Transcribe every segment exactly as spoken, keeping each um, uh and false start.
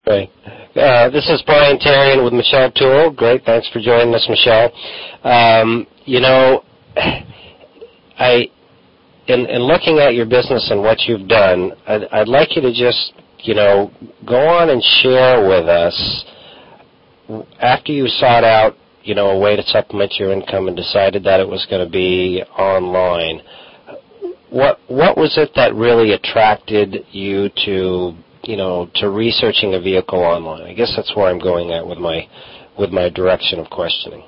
Great. Uh, this is Brian Tarian with Michelle Toole. Great, thanks for joining us, Michelle. Um, you know, I, in, in looking at your business and what you've done, I'd, I'd like you to just, you know, go on and share with us, after you sought out, you know, a way to supplement your income and decided that it was going to be online, what what was it that really attracted you to, you know, to researching a vehicle online? I guess that's where I'm going at with my with my direction of questioning.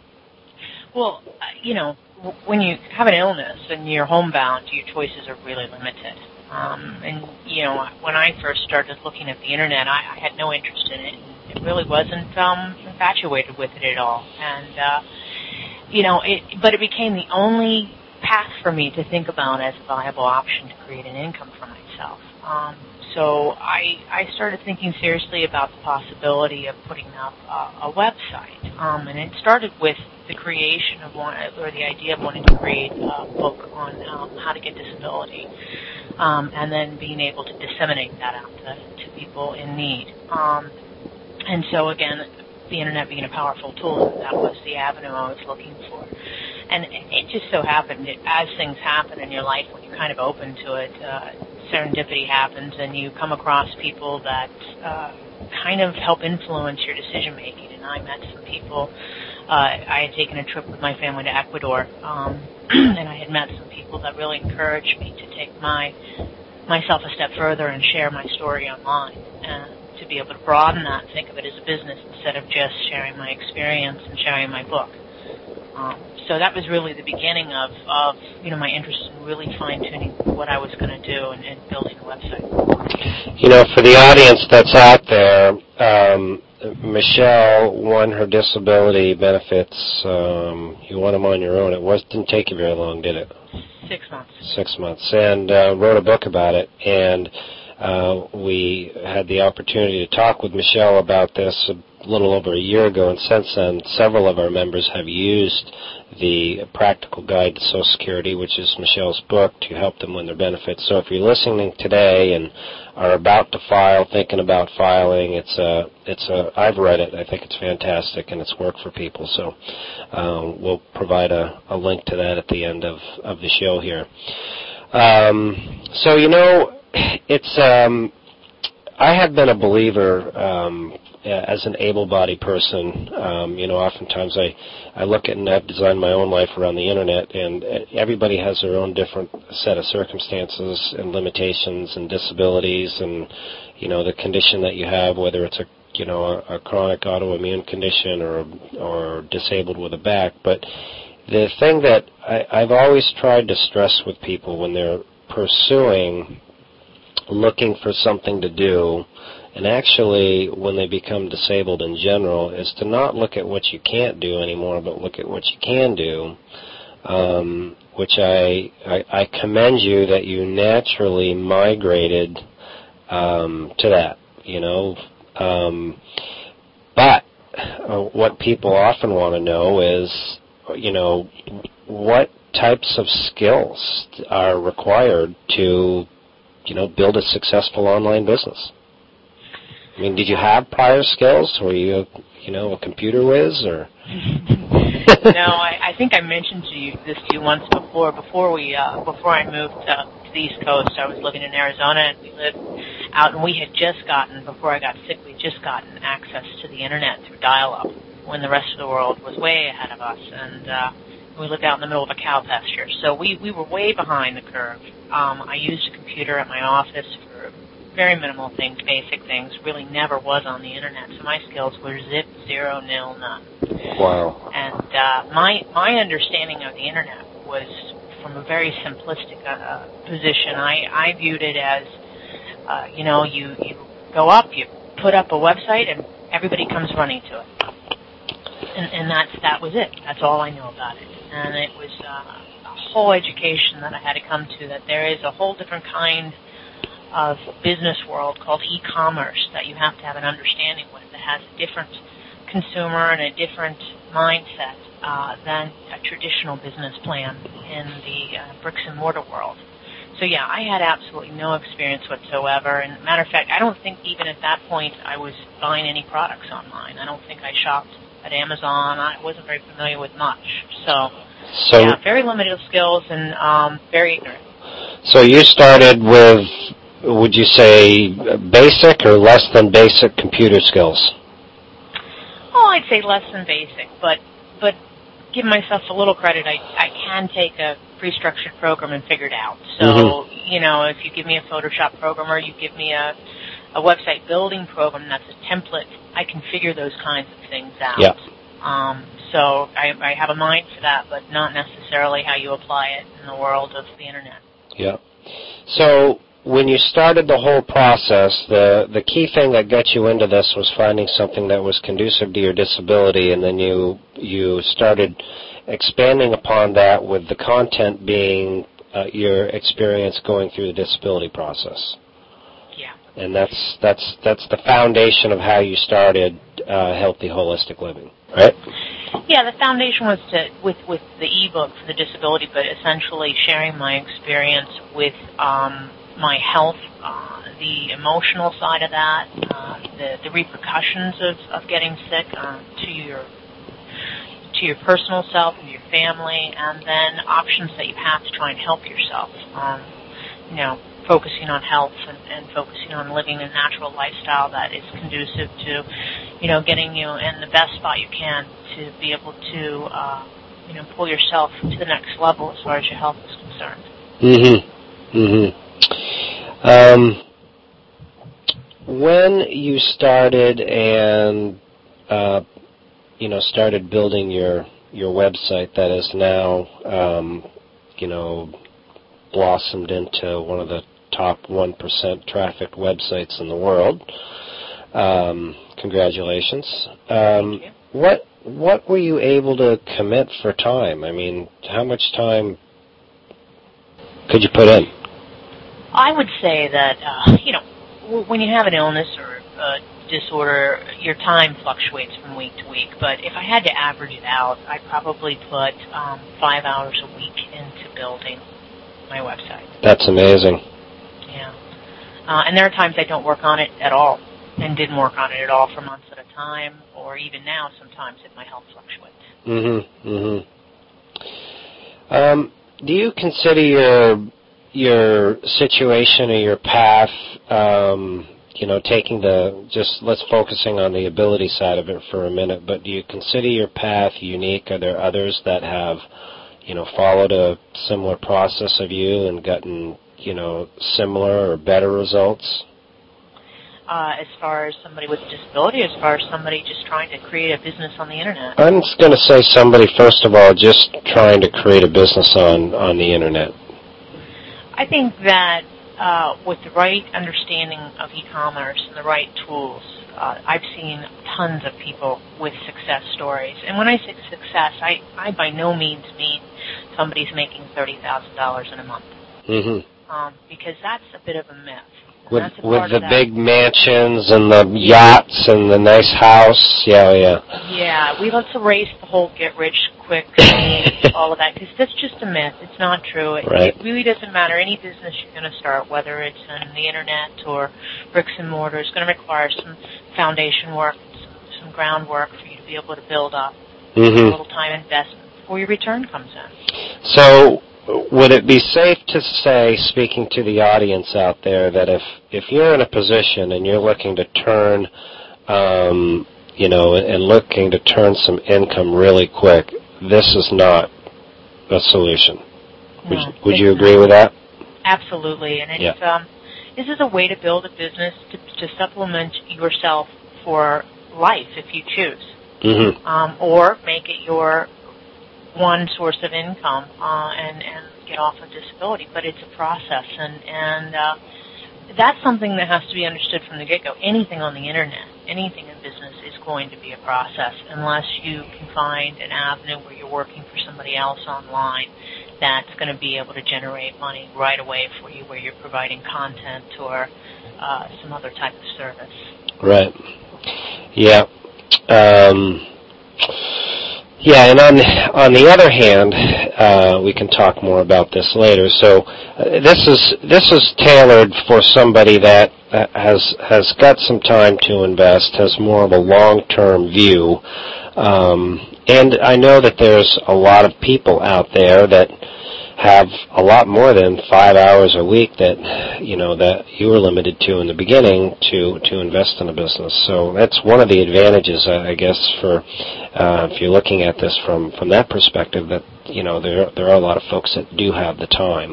Well, you know, when you have an illness and you're homebound, your choices are really limited. Um, and, you know, when I first started looking at the Internet, I, I had no interest in it. It really wasn't um, infatuated with it at all. And, uh, you know, it, but it became the only path for me to think about as a viable option to create an income for myself. Um, so I, I started thinking seriously about the possibility of putting up a, a website. Um, and it started with the creation of one, or the idea of wanting to create a book on um, how to get disability. Um, and then being able to disseminate that out to, to people in need. Um, and so, again, the Internet being a powerful tool, that was the avenue I was looking for. And it just so happened, that as things happen in your life, when you're kind of open to it, uh, serendipity happens, and you come across people that uh, kind of help influence your decision-making. And I met some people. Uh, I had taken a trip with my family to Ecuador, um, and I had met some people that really encouraged me to take my myself a step further and share my story online, and to be able to broaden that and think of it as a business instead of just sharing my experience and sharing my book. Um, so that was really the beginning of, of, you know, my interest in really fine-tuning what I was going to do and, and building a website. You know, for the audience that's out there, um, Michelle won her disability benefits. Um, you won them on your own. It was, didn't take you very long, did it? Six months. Six months. And uh, wrote a book about it. And uh, we had the opportunity to talk with Michelle about this a little over a year ago. And since then, several of our members have used the Practical Guide to Social Security, which is Michelle's book, to help them win their benefits. So if you're listening today and are about to file, thinking about filing, it's a, it's a, I've read it. I think it's fantastic, and it's worked for people. So um, we'll provide a, a link to that at the end of, of the show here. Um, so, you know, it's, um, I have been a believer um, as an able-bodied person. Um, you know, oftentimes I, I look at, and I've designed my own life around the Internet, and everybody has their own different set of circumstances and limitations and disabilities and, you know, the condition that you have, whether it's a, you know, a, a chronic autoimmune condition or, or disabled with a back. But the thing that I, I've always tried to stress with people when they're pursuing, looking for something to do, and actually when they become disabled in general, is to not look at what you can't do anymore, but look at what you can do, um, which I, I, I commend you that you naturally migrated um, to that, you know. Um, but uh, what people often want to know is, you know, what types of skills are required to, you know, build a successful online business. I mean, did you have prior skills? Were you, you know, a computer whiz, or? No, I, I think I mentioned to you this to you once before. Before we, uh, before I moved uh, to the East Coast, I was living in Arizona, and we lived out, and we had just gotten, before I got sick, we had just gotten access to the Internet through dial-up, when the rest of the world was way ahead of us, and uh, we lived out in the middle of a cow pasture. So we, we were way behind the curve. Um, I used a computer at my office for very minimal things, basic things, really never was on the Internet. So my skills were zip, zero, nil, none. Wow. And uh, my my understanding of the Internet was from a very simplistic uh, position. I, I viewed it as, uh, you know, you, you go up, you put up a website, and everybody comes running to it. And, and that's, that was it. That's all I knew about it. And it was uh, a whole education that I had to come to, that there is a whole different kind of business world called e-commerce that you have to have an understanding with, that has a different consumer and a different mindset uh, than a traditional business plan in the uh, bricks and mortar world. So, yeah, I had absolutely no experience whatsoever. And, matter of fact, I don't think even at that point I was buying any products online. I don't think I shopped at Amazon. I wasn't very familiar with much. So, so yeah, very limited skills and um, very ignorant. So you started with, would you say, basic or less than basic computer skills? Oh, I'd say less than basic, but but give myself a little credit. I, I can take a pre-structured program and figure it out. So, mm-hmm. you know, if you give me a Photoshop program or you give me a, a website building program that's a template, I can figure those kinds of things out. Yeah. Um, so I, I have a mind for that, but not necessarily how you apply it in the world of the Internet. Yeah. So when you started the whole process, the, the key thing that got you into this was finding something that was conducive to your disability, and then you you started expanding upon that with the content being uh, your experience going through the disability process. Yeah. And that's that's that's the foundation of how you started uh, Healthy Holistic Living, right? Yeah, the foundation was to with with the ebook for the disability, but essentially sharing my experience with um, my health, uh, the emotional side of that, uh, the the repercussions of, of getting sick uh, to your to your personal self and your family, and then options that you have to try and help yourself. Um, you know, focusing on health and, and focusing on living a natural lifestyle that is conducive to, you know, getting you in the best spot you can to be able to, uh, you know, pull yourself to the next level as far as your health is concerned. Mm-hmm. Mm-hmm. Um, when you started and, uh, you know, started building your, your website that is now, um, you know, blossomed into one of the top one percent trafficked websites in the world. Um, congratulations. Um, Thank you. What what were you able to commit for time? I mean, how much time could you put in? I would say that, uh, you know, when you have an illness or a disorder, your time fluctuates from week to week. But if I had to average it out, I'd probably put um, five hours a week into building my website. That's amazing. Yeah. Uh, and there are times I don't work on it at all and didn't work on it at all for months at a time, or even now sometimes if my health fluctuates. Mm-hmm. Mm-hmm. Um, do you consider your your situation or your path, um, you know, taking the, just let's focusing on the ability side of it for a minute, but do you consider your path unique? Are there others that have, you know, followed a similar process of you and gotten, you know, similar or better results? Uh, as far as somebody with a disability, as far as somebody just trying to create a business on the Internet? I'm going to say somebody, first of all, just trying to create a business on, on the Internet. I think that uh, with the right understanding of e-commerce and the right tools, uh, I've seen tons of people with success stories. And when I say success, I, I by no means mean somebody's making thirty thousand dollars in a month. Mm-hmm. Um, because that's a bit of a myth. With, that's a with the that. big mansions and the yachts and the nice house. Yeah, yeah. Yeah, we love to race the whole get-rich-quick scheme, all of that, because that's just a myth. It's not true. It, right. it really doesn't matter. Any business you're going to start, whether it's on the Internet or bricks and mortar, is going to require some foundation work, some, some groundwork for you to be able to build up. Mm-hmm. A little time investment before your return comes in. So would it be safe to say, speaking to the audience out there, that if, if you're in a position and you're looking to turn, um, you know, and looking to turn some income really quick, this is not a solution? No, would would you agree not. with that? Absolutely. And it's, yeah. um, this is a way to build a business to, to supplement yourself for life if you choose. Mm-hmm. Um, or make it your one source of income uh, and, and get off of disability. But it's a process, and, and uh, that's something that has to be understood from the get-go. Anything on the Internet, anything in business is going to be a process unless you can find an avenue where you're working for somebody else online that's going to be able to generate money right away for you, where you're providing content or uh, some other type of service. Right. Yeah. Um, Yeah, and on on the other hand, uh, we can talk more about this later. So uh, this is this is tailored for somebody that uh, has has got some time to invest, has more of a long-term view, um, and I know that there's a lot of people out there that have a lot more than five hours a week that you know that you were limited to in the beginning to to invest in a business. So that's one of the advantages, I guess, for uh, if you're looking at this from from that perspective. That you know there there are a lot of folks that do have the time.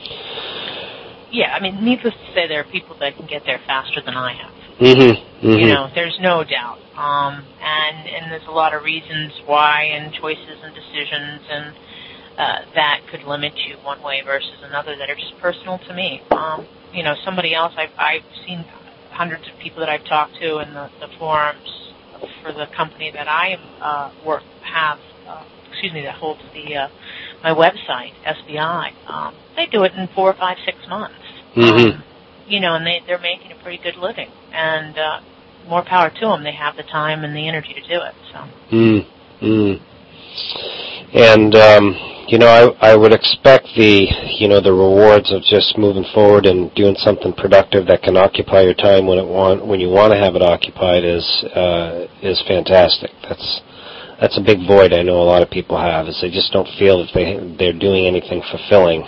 Yeah, I mean, needless to say, there are people that can get there faster than I have. Mm-hmm. Mm-hmm. You know, there's no doubt, um, and and there's a lot of reasons why, and choices and decisions and. Uh, that could limit you one way versus another that are just personal to me. Um, you know, somebody else, I've, I've seen hundreds of people that I've talked to in the, the forums for the company that I uh, work have, uh, excuse me, that holds the uh, my website, S B I. Um, they do it in four, five, six months. Mm-hmm. Um, you know, and they, they're making a pretty good living. And uh, more power to them. They have the time and the energy to do it. So. Mm-hmm. And, um, you know, I, I would expect the, you know, the rewards of just moving forward and doing something productive that can occupy your time when it want, when you want to have it occupied is, uh, is fantastic. That's, that's a big void I know a lot of people have, is they just don't feel that they, they're doing anything fulfilling.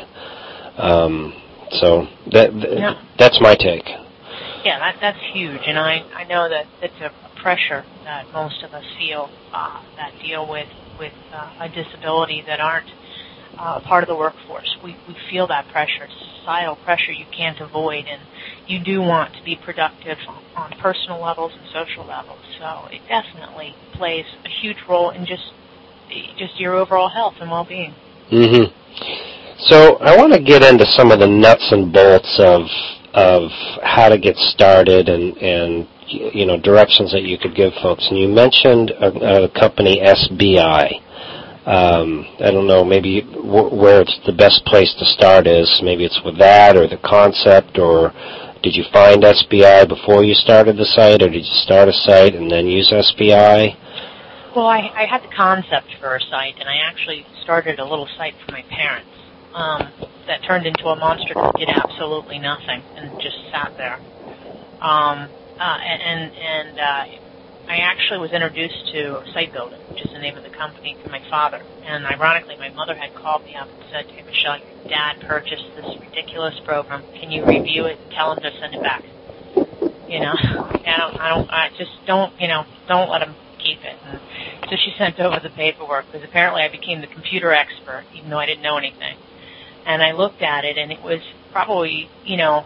Um, so that, no. that's my take. Yeah, that, that's huge, and I, I know that it's a pressure that most of us feel uh, that deal with with uh, a disability that aren't uh, part of the workforce. We we feel that pressure. It's societal pressure you can't avoid, and you do want to be productive on, on personal levels and social levels. So it definitely plays a huge role in just just your overall health and well-being. Mm-hmm. So I want to get into some of the nuts and bolts of of how to get started and, and you know, directions that you could give folks. And you mentioned a, a company, S B I. Um, I don't know, maybe w- where it's the best place to start is. Maybe it's with that or the concept, or did you find S B I before you started the site, or did you start a site and then use S B I? Well, I, I had the concept for a site, and I actually started a little site for my parents. Um, that turned into a monster that did absolutely nothing and just sat there. Um, uh, and and uh, I actually was introduced to Site Builder, which is the name of the company, from my father. And ironically, my mother had called me up and said, "Hey, Michelle, your dad purchased this ridiculous program. Can you review it and tell him to send it back?" You know, I don't, I don't, I just don't, you know, don't let him keep it. And so she sent over the paperwork, because apparently I became the computer expert, even though I didn't know anything. And I looked at it, and it was probably, you know,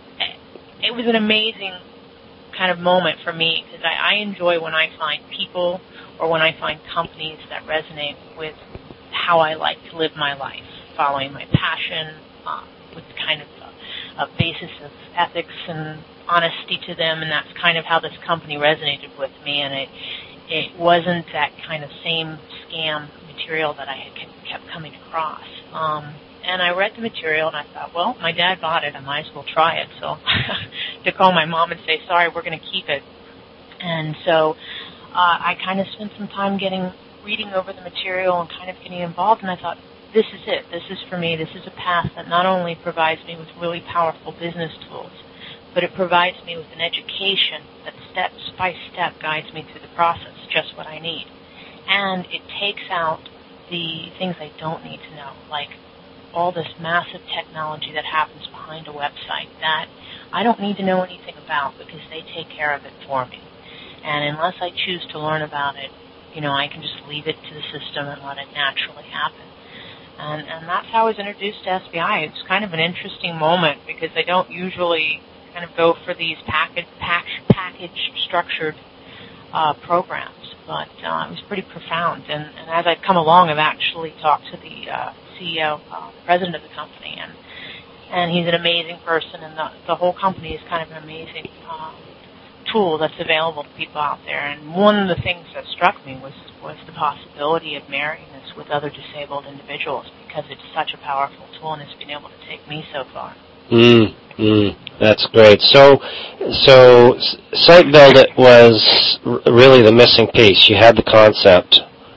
it was an amazing kind of moment for me, because I, I enjoy when I find people or when I find companies that resonate with how I like to live my life, following my passion, um, with kind of a, a basis of ethics and honesty to them, and that's kind of how this company resonated with me. And it it wasn't that kind of same scam material that I had kept coming across. Um, And I read the material, and I thought, well, my dad bought it. I might as well try it. So to call my mom and say, sorry, we're going to keep it. And so uh, I kind of spent some time getting reading over the material and kind of getting involved, and I thought, this is it. This is for me. This is a path that not only provides me with really powerful business tools, but it provides me with an education that step by step guides me through the process, just what I need. And it takes out the things I don't need to know, like all this massive technology that happens behind a website that I don't need to know anything about, because they take care of it for me. And unless I choose to learn about it, you know, I can just leave it to the system and let it naturally happen. And, and that's how I was introduced to S B I. It's kind of an interesting moment, because I don't usually kind of go for these package, pack, package structured uh, programs. But uh, it was pretty profound. And, and as I've come along, I've actually talked to the uh, C E O, uh, president of the company, and and he's an amazing person, and the, the whole company is kind of an amazing uh, tool that's available to people out there. And one of the things that struck me was, was the possibility of marrying this with other disabled individuals, because it's such a powerful tool, and it's been able to take me so far. Mm, mm, that's great. So, so Site Builder was really the missing piece. You had the concept,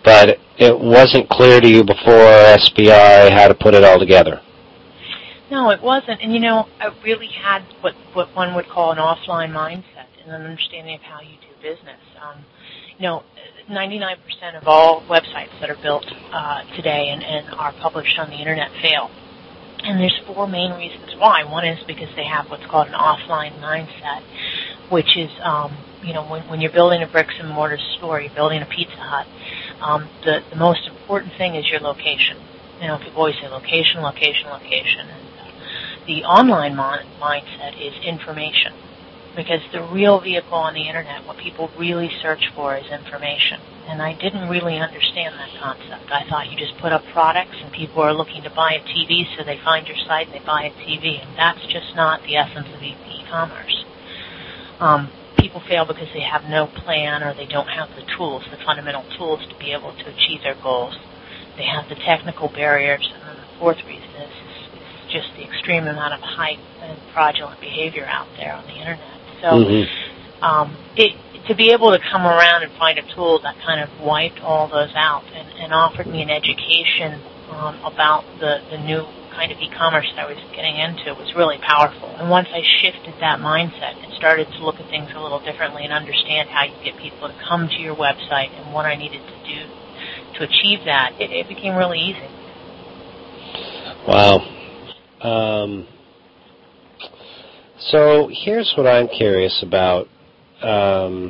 but it wasn't clear to you before S B I how to put it all together. No, it wasn't. And, you know, I really had what, what one would call an offline mindset and an understanding of how you do business. Um, you know, ninety-nine percent of all websites that are built uh, today and, and are published on the Internet fail. And there's four main reasons why. One is because they have what's called an offline mindset, which is, um, you know, when, when you're building a bricks and mortar store, you're building a Pizza Hut, um, the, the most important thing is your location. You know, people always say location, location, location. And uh, the online mon- mindset is information, because the real vehicle on the Internet, what people really search for, is information. And I didn't really understand that concept. I thought you just put up products and people are looking to buy a T V, so they find your site and they buy a T V. And that's just not the essence of e- e-commerce. Um, people fail because they have no plan, or they don't have the tools, the fundamental tools to be able to achieve their goals. They have the technical barriers. And then the fourth reason is, is, is just the extreme amount of hype and fraudulent behavior out there on the Internet. So mm-hmm. um, it, to be able to come around and find a tool that kind of wiped all those out and, and offered me an education um, about the, the new kind of e-commerce that I was getting into was really powerful. And once I shifted that mindset and started to look at things a little differently and understand how you get people to come to your website and what I needed to do to achieve that, it, it became really easy. Wow. Um, so here's what I'm curious about. Um,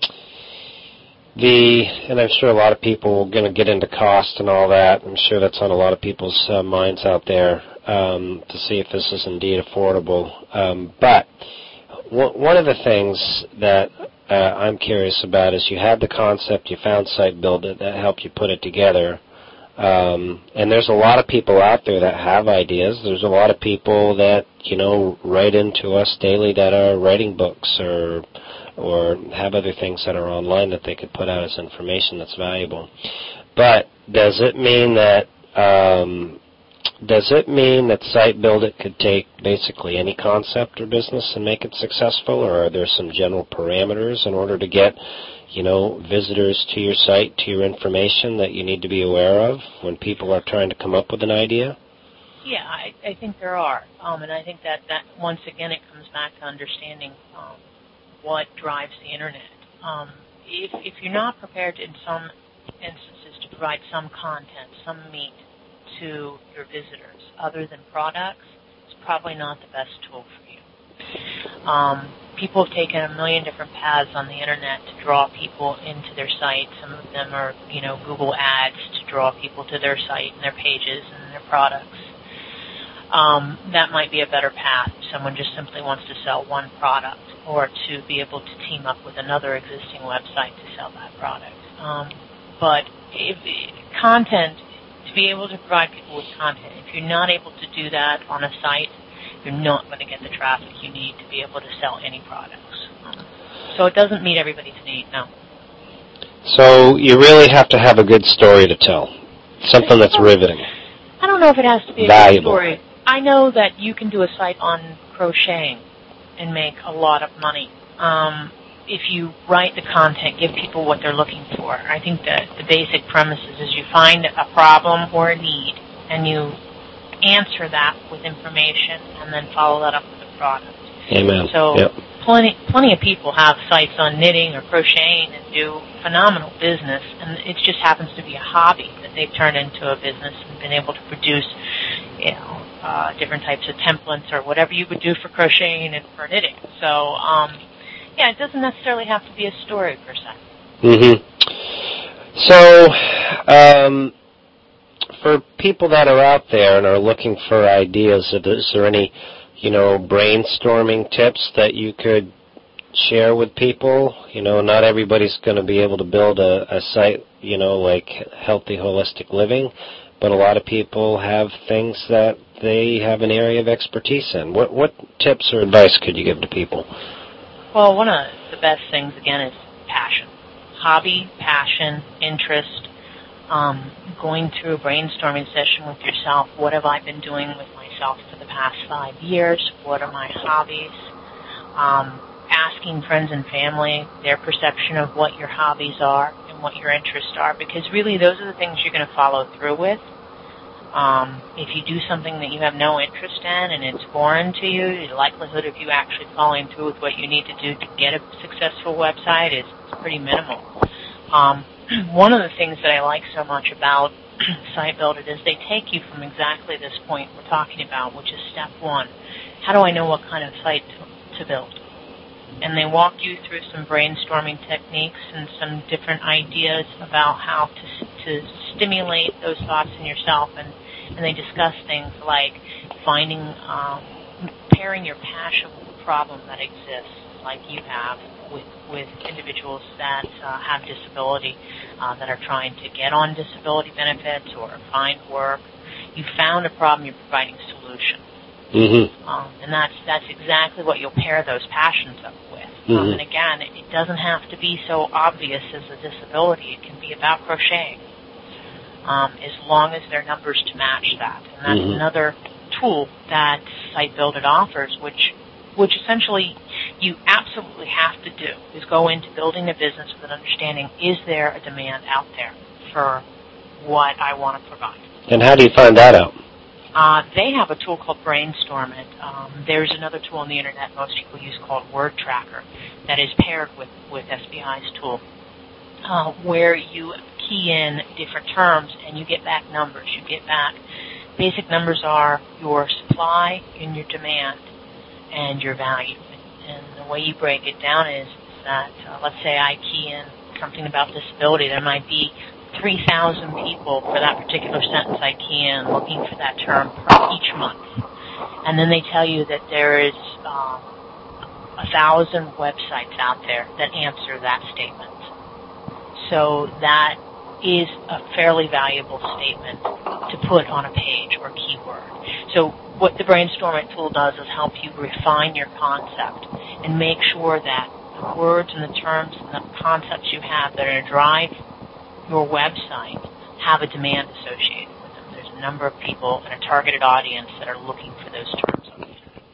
the, and I'm sure a lot of people are going to get into cost and all that. I'm sure that's on a lot of people's uh, minds out there um, to see if this is indeed affordable. Um, but w- one of the things that uh, I'm curious about is you had the concept, you found Site Builder that helped you put it together. Um, and there's a lot of people out there that have ideas. There's a lot of people that, you know, write into us daily that are writing books or or have other things that are online that they could put out as information that's valuable. But does it mean that um, does it mean that Site Build It could take basically any concept or business and make it successful, or are there some general parameters in order to get, you know, visitors to your site, to your information that you need to be aware of when people are trying to come up with an idea? Yeah, I, I think there are. Um, and I think that, that, once again, it comes back to understanding um, what drives the Internet. Um, if, if you're not prepared in some instances to provide some content, some meat to your visitors other than products, it's probably not the best tool for you. Um, people have taken a million different paths on the Internet to draw people into their site. Some of them are, you know, Google Ads to draw people to their site and their pages and their products. Um, that might be a better path if someone just simply wants to sell one product, or to be able to team up with another existing website to sell that product. Um, but if, content, to be able to provide people with content, if you're not able to do that on a site, you're not going to get the traffic you need to be able to sell any products. Um, so it doesn't meet everybody's need, no. So you really have to have a good story to tell, something that's riveting. I don't know if it has to be a valuable. good story. I know that you can do a site on crocheting and make a lot of money. Um, if you write the content, give people what they're looking for. I think that the basic premise is, is you find a problem or a need, and you answer that with information, and then follow that up with a product. Amen. So yep. plenty plenty of people have sites on knitting or crocheting and do phenomenal business, and it just happens to be a hobby that they've turned into a business and been able to produce, you know, uh, different types of templates or whatever you would do for crocheting and for knitting. So, um, yeah, it doesn't necessarily have to be a story per se. Mm-hmm. So, um, for people that are out there and are looking for ideas, is there any, you know, brainstorming tips that you could share with people? You know, not everybody's going to be able to build a, a site, you know, like Healthy Holistic Living, but a lot of people have things that they have an area of expertise in. What what tips or advice could you give to people? Well, one of the best things, again, is passion. Hobby, passion, interest, um, going through a brainstorming session with yourself. What have I been doing with myself for the past five years? What are my hobbies? Um, asking friends and family their perception of what your hobbies are and and what your interests are, because really those are the things you're going to follow through with. Um, if you do something that you have no interest in and it's foreign to you, the likelihood of you actually following through with what you need to do to get a successful website is pretty minimal. Um, one of the things that I like so much about Site Builder is they take you from exactly this point we're talking about, which is step one. How do I know what kind of site to, to build? And they walk you through some brainstorming techniques and some different ideas about how to to stimulate those thoughts in yourself, and, and they discuss things like finding, um, pairing your passion with a problem that exists, like you have with with individuals that uh, have disability, uh, that are trying to get on disability benefits or find work. You found a problem, you're providing a solution. Mm-hmm. Um, and that's that's exactly what you'll pair those passions up with. Mm-hmm. Um, and again, it, it doesn't have to be so obvious as a disability. It can be about crocheting, um, as long as there are numbers to match that. And that's mm-hmm. another tool that Site Builder offers, which which essentially you absolutely have to do, is go into building a business with an understanding, is there a demand out there for what I want to provide? And how do you find that out? Uh, they have a tool called Brainstorm It. Um, there's another tool on the Internet most people use called Word Tracker that is paired with, with S B I's tool, uh, where you key in different terms and you get back numbers. You get back, basic numbers are your supply and your demand and your value. And, and the way you break it down is that, uh, let's say I key in something about disability. There might be three thousand people for that particular sentence I key in looking for that term per each month. And then they tell you that there is um, a thousand websites out there that answer that statement. So that is a fairly valuable statement to put on a page or keyword. So what the Brainstorm It tool does is help you refine your concept and make sure that the words and the terms and the concepts you have that are going to drive your website have a demand associated with them. There's a number of people and a targeted audience that are looking for those terms.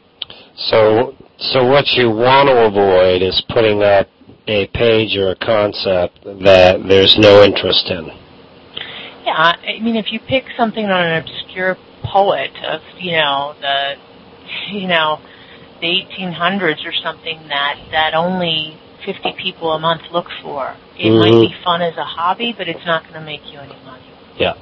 So, so what you want to avoid is putting up a page or a concept that there's no interest in. Yeah, I mean, if you pick something on an obscure poet of, you know, the, you know, the eighteen hundreds or something that that only fifty people a month look for. It mm-hmm. might be fun as a hobby, but it's not going to make you any money. Yeah.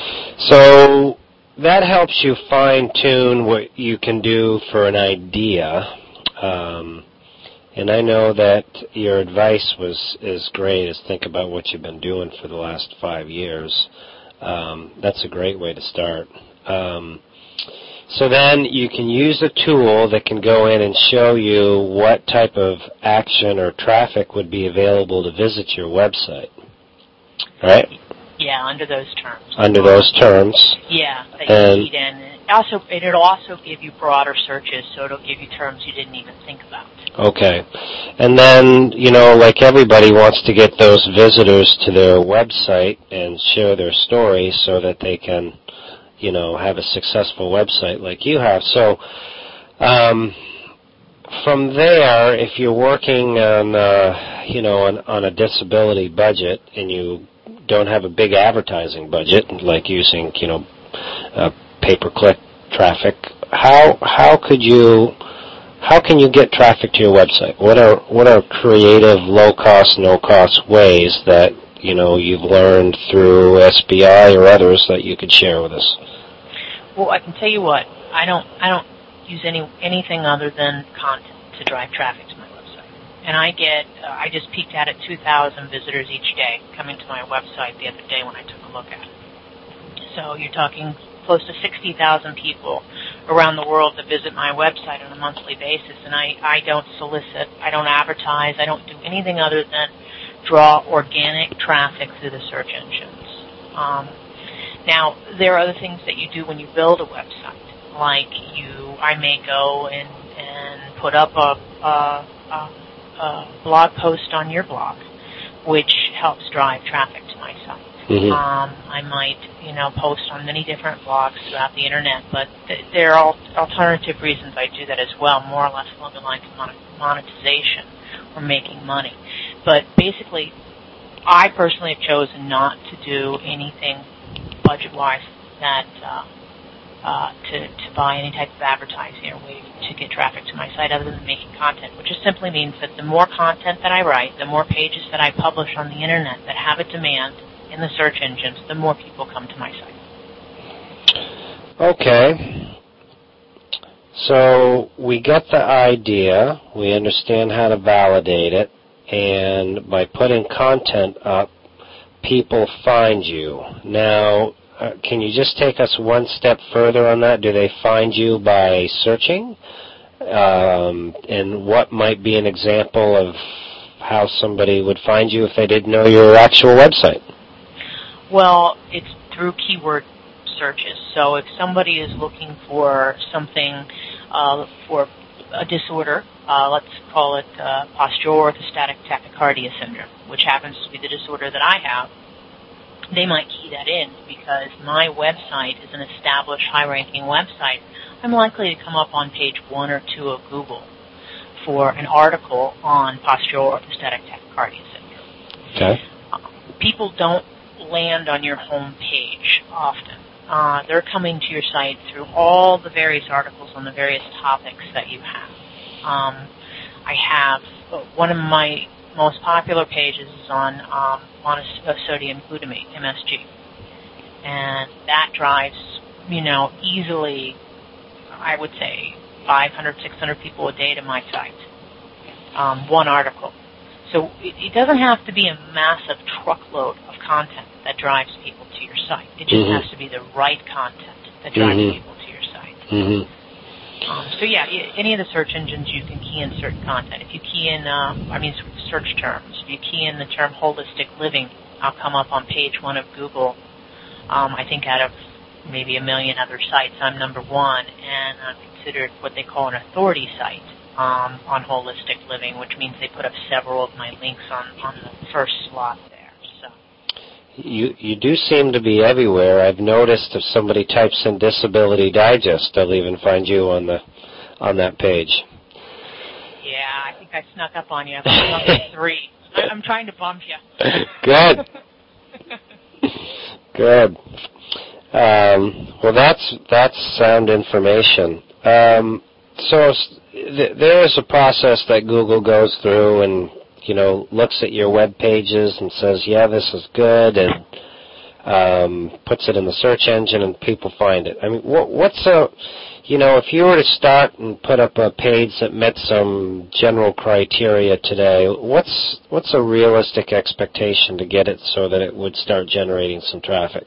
So that helps you fine-tune what you can do for an idea. Um, and I know that your advice was is great, is think about what you've been doing for the last five years. Um, that's a great way to start. Um, So then you can use a tool that can go in and show you what type of action or traffic would be available to visit your website, right? Yeah, under those terms. Under those terms. Yeah, that you keyed in. It also, it'll also give you broader searches, so it'll give you terms you didn't even think about. Okay. And then, you know, like everybody wants to get those visitors to their website and share their story so that they can, you know, have a successful website like you have. So um, from there, if you're working on, uh, you know, on, on a disability budget and you don't have a big advertising budget, like using, you know, uh, pay-per-click traffic, how how could you how can you get traffic to your website? What are what are creative, low-cost, no-cost ways that, you know, you've learned through S B I or others that you could share with us? Well, I can tell you what, I don't I don't use any anything other than content to drive traffic to my website. And I get, uh, I just peaked out at two thousand visitors each day coming to my website the other day when I took a look at it. So you're talking close to sixty thousand people around the world that visit my website on a monthly basis. And I, I don't solicit, I don't advertise, I don't do anything other than draw organic traffic through the search engines. Um, now, there are other things that you do when you build a website, like you, I may go and, and put up a, a, a, a blog post on your blog, which helps drive traffic to my site. Mm-hmm. Um, I might, you know, post on many different blogs throughout the internet, but th- there are alternative reasons I do that as well, more or less along the lines of monetization or making money. But basically, I personally have chosen not to do anything budget-wise that uh, uh, to, to buy any type of advertising or way to get traffic to my site other than making content, which just simply means that the more content that I write, the more pages that I publish on the Internet that have a demand in the search engines, the more people come to my site. Okay. So we get the idea, we understand how to validate it, and by putting content up, people find you. Now, uh, can you just take us one step further on that? Do they find you by searching? Um, and what might be an example of how somebody would find you if they didn't know your actual website? Well, it's through keyword searches. So if somebody is looking for something uh, for a disorder, uh, let's call it uh, postural orthostatic tachycardia syndrome, which happens to be the disorder that I have, they might key that in because my website is an established high-ranking website. I'm likely to come up on page one or two of Google for an article on postural orthostatic tachycardia syndrome. Okay. Uh, people don't land on your home page often. Uh, they're coming to your site through all the various articles on the various topics that you have. Um, I have uh, one of my most popular pages is on um, monosodium glutamate, M S G, and that drives, you know, easily, I would say, five hundred, six hundred people a day to my site. Um, one article. So it, it doesn't have to be a massive truckload of content that drives people to your site. It just mm-hmm. has to be the right content that drives mm-hmm. people to your site. Mm-hmm. Um, so yeah, any of the search engines you can key in certain content. If you key in, uh, I mean, search terms. If you key in the term holistic living, I'll come up on page one of Google. Um, I think out of maybe a million other sites, I'm number one, and I'm considered what they call an authority site um, on holistic living, which means they put up several of my links on, on the first slot there. So. You you do seem to be everywhere. I've noticed if somebody types in Disability Digest, they'll even find you on the on that page. Yeah, I think I snuck up on you. I'm number three. I'm trying to bump you. Good. Good. Um, well, that's that's sound information. Um, so th- there is a process that Google goes through and, you know, looks at your web pages and says, yeah, this is good, and um, puts it in the search engine and people find it. I mean, what, what's a, you know, if you were to start and put up a page that met some general criteria today, what's what's a realistic expectation to get it so that it would start generating some traffic?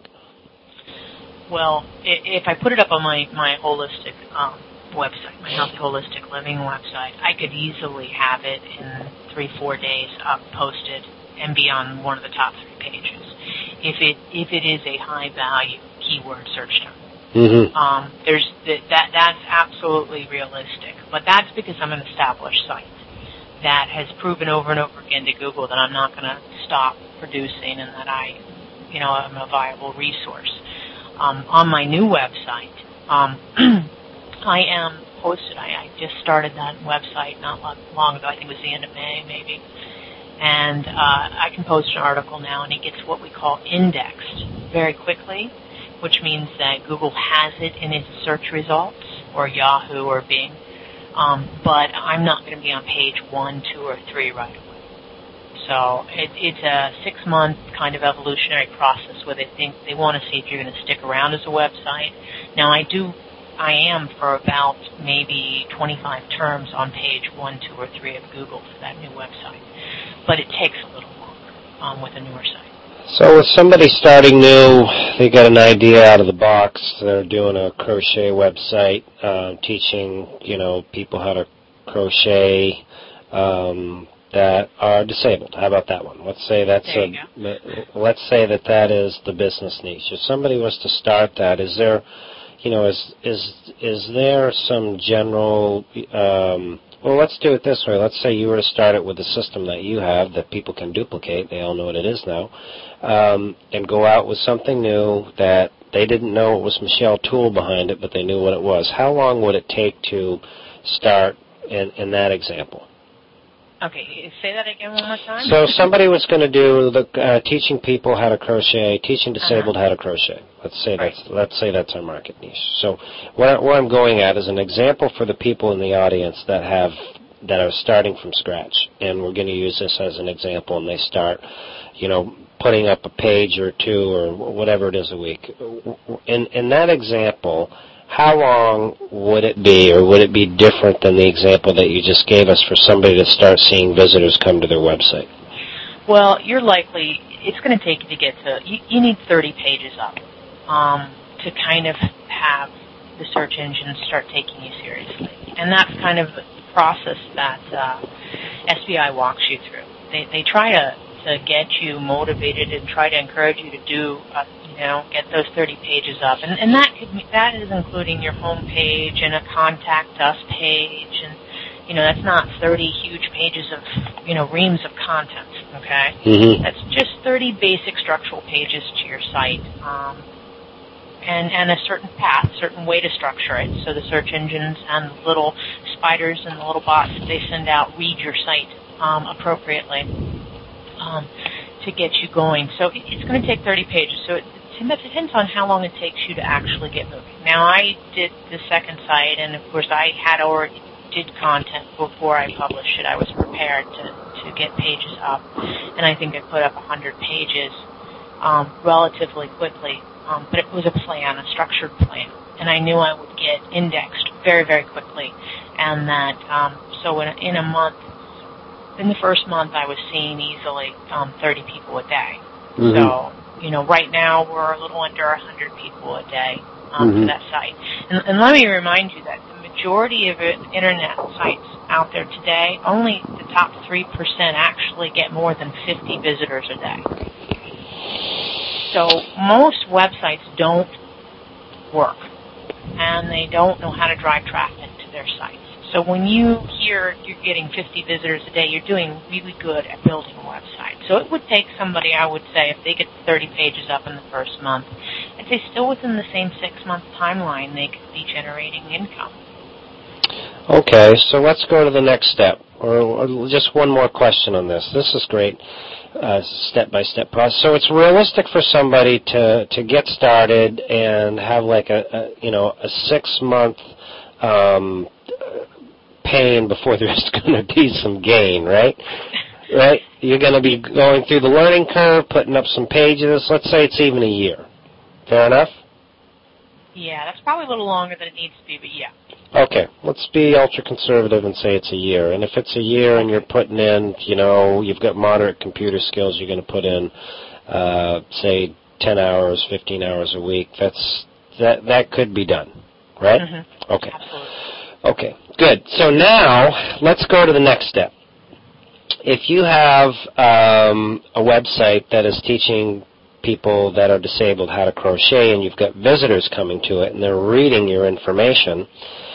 Well, if I put it up on my, my holistic um, website, my Healthy Holistic Living website, I could easily have it in three, four days up, posted, and be on one of the top three pages. If it if it is a high value keyword search term, mm-hmm. um, there's the, that that's absolutely realistic. But that's because I'm an established site that has proven over and over again to Google that I'm not going to stop producing and that I, you know, I'm a viable resource. Um, on my new website, um, I am posted. I, I just started that website not long ago. I think it was the end of May, maybe. And uh, I can post an article now, and it gets what we call indexed very quickly, which means that Google has it in its search results, or Yahoo or Bing. Um, but I'm not going to be on page one, two, or three right away. So it, it's a six-month kind of evolutionary process where they think they want to see if you're going to stick around as a website. Now, I do, I am for about maybe twenty-five terms on page one, two, or three of Google for that new website. But it takes a little longer um, with a newer site. So with somebody starting new, they got an idea out of the box. They're doing a crochet website, uh, teaching, you know, people how to crochet, um, that are disabled. How about that one? Let's say that's there a. Let's say that that is the business niche. If somebody was to start that, is there, you know, is is is there some general? Um, well, let's do it this way. Let's say you were to start it with the system that you have that people can duplicate. They all know what it is now, um, and go out with something new that they didn't know it was Michelle Toole behind it, but they knew what it was. How long would it take to start in, in that example? Okay, say that again one more time. So somebody was going to do the uh, teaching people how to crochet, teaching disabled uh-huh. how to crochet. Let's say right. that's let's say that's our market niche. So what, what I'm going at is an example for the people in the audience that have that are starting from scratch, and we're going to use this as an example. And they start, you know, putting up a page or two or whatever it is a week. In in that example, how long would it be, or would it be different than the example that you just gave us for somebody to start seeing visitors come to their website? Well, you're likely, it's going to take you to get to, you, you need thirty pages up um, to kind of have the search engines start taking you seriously. And that's kind of the process that uh, S B I walks you through. They, they try to, to get you motivated and try to encourage you to do uh, you know, get those thirty pages up. And, and that could be, that is including your home page and a contact us page. And, you know, that's not thirty huge pages of, you know, reams of content, okay? Mm-hmm. That's just thirty basic structural pages to your site. Um, and, and a certain path, certain way to structure it. So the search engines and the little spiders and the little bots that they send out read your site um, appropriately um, to get you going. So it, it's going to take thirty pages. So it, That depends on how long it takes you to actually get moving. Now, I did the second site, and of course, I had already did content before I published it. I was prepared to, to get pages up, and I think I put up one hundred pages um, relatively quickly. Um, but it was a plan, a structured plan, and I knew I would get indexed very, very quickly, and that um, so in a, in a month, in the first month, I was seeing easily um, thirty people a day. Mm-hmm. So. You know, right now we're a little under one hundred people a day um, mm-hmm. to that site. And, and let me remind you that the majority of it, internet sites out there today, only the top three percent actually get more than fifty visitors a day. So most websites don't work, and they don't know how to drive traffic to their sites. So when you hear you're getting fifty visitors a day, you're doing really good at building a website. So it would take somebody, I would say, if they get thirty pages up in the first month, I'd say still within the same six-month timeline, they could be generating income. Okay, so let's go to the next step, or, or just one more question on this. This is great, uh, step-by-step process. So it's realistic for somebody to, to get started and have like a, a you know a six-month um, pain before there's going to be some gain, right? Right? You're going to be going through the learning curve, putting up some pages. Let's say it's even a year. Fair enough? Yeah, that's probably a little longer than it needs to be, but yeah. Okay, let's be ultra-conservative and say it's a year. And if it's a year and you're putting in, you know, you've got moderate computer skills, you're going to put in, uh, say, ten hours, fifteen hours a week, that's that that could be done, right? Mm-hmm. Okay. Absolutely. Okay, good. So now let's go to the next step. If you have um, a website that is teaching people that are disabled how to crochet, and you've got visitors coming to it and they're reading your information,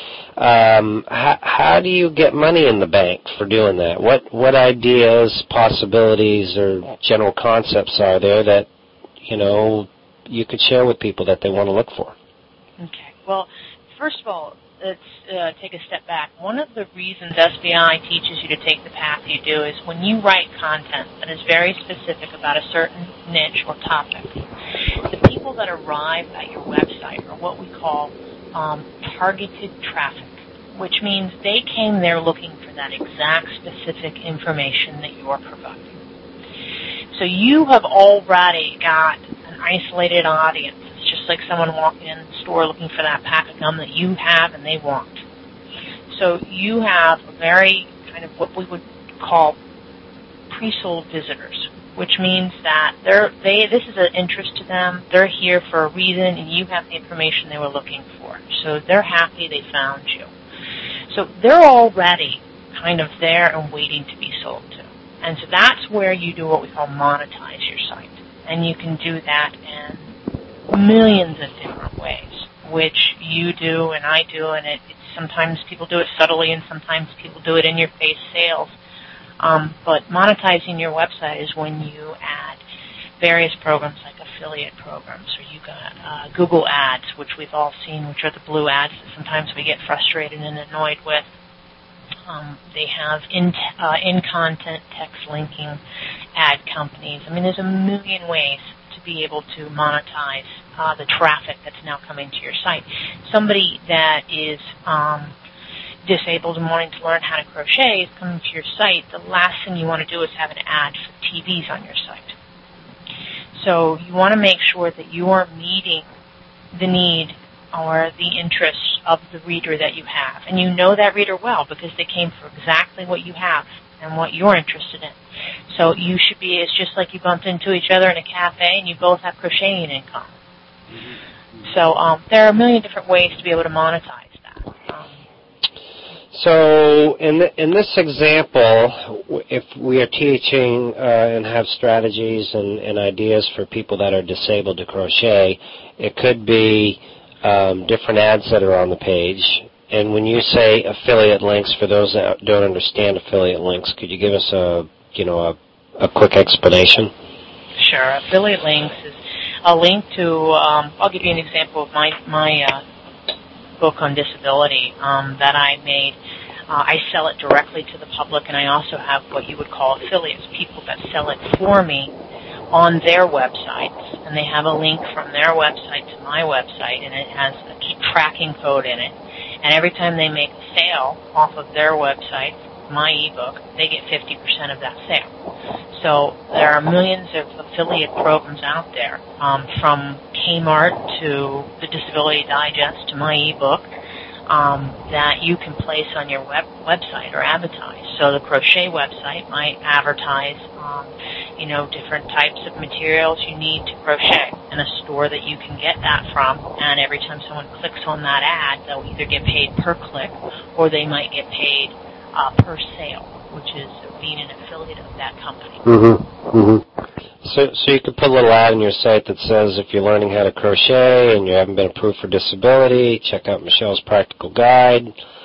um, how, how do you get money in the bank for doing that? What what ideas, possibilities, or general concepts are there that, you know, you could share with people that they want to look for? Okay. Well, first of all, let's uh, take a step back. One of the reasons S B I teaches you to take the path you do is when you write content that is very specific about a certain niche or topic, the people that arrive at your website are what we call um, targeted traffic, which means they came there looking for that exact specific information that you are providing. So you have already got an isolated audience. It's just like someone walking in the store looking for that pack of gum that you have and they want. So you have a very kind of what we would call pre-sold visitors, which means that they're, they this is an interest to them. They're here for a reason, and you have the information they were looking for. So they're happy they found you. So they're already kind of there and waiting to be sold to. And so that's where you do what we call monetize your site. And you can do that in millions of different ways, which you do and I do, and it, it's sometimes people do it subtly and sometimes people do it in your face sales. Um, but monetizing your website is when you add various programs like affiliate programs, or you got uh, Google Ads, which we've all seen, which are the blue ads that sometimes we get frustrated and annoyed with. Um, they have in uh, in content text linking ad companies. I mean, there's a million ways to be able to monetize uh, the traffic that's now coming to your site. Somebody that is um, disabled and wanting to learn how to crochet is coming to your site. The last thing you want to do is have an ad for T Vs on your site. So you want to make sure that you are meeting the need or the interests of the reader that you have. And you know that reader well because they came for exactly what you have and what you're interested in. So you should be, it's just like you bumped into each other in a cafe and you both have crocheting income. So um, there are a million different ways to be able to monetize that. Um, so in the, in this example, if we are teaching uh, and have strategies and, and ideas for people that are disabled to crochet, it could be Um, different ads that are on the page. And when you say affiliate links, for those that don't understand affiliate links, could you give us a, you know, a, a quick explanation? Sure. Affiliate links is a link to, um, I'll give you an example of my, my uh, book on disability um, that I made. Uh, I sell it directly to the public, and I also have what you would call affiliates, people that sell it for me on their websites, and they have a link from their website to my website, and it has a key tracking code in it. And every time they make a sale off of their website, my ebook, they get fifty percent of that sale. So there are millions of affiliate programs out there, um, from Kmart to the Disability Digest to my ebook, um, that you can place on your web website or advertise. So the crochet website might advertise, um, you know, different types of materials you need to crochet in a store that you can get that from. And every time someone clicks on that ad, they'll either get paid per click or they might get paid uh, per sale, which is being an affiliate of that company. Mm-hmm. Mm-hmm. So, so you could put a little ad on your site that says if you're learning how to crochet and you haven't been approved for disability, check out Michelle's practical guide.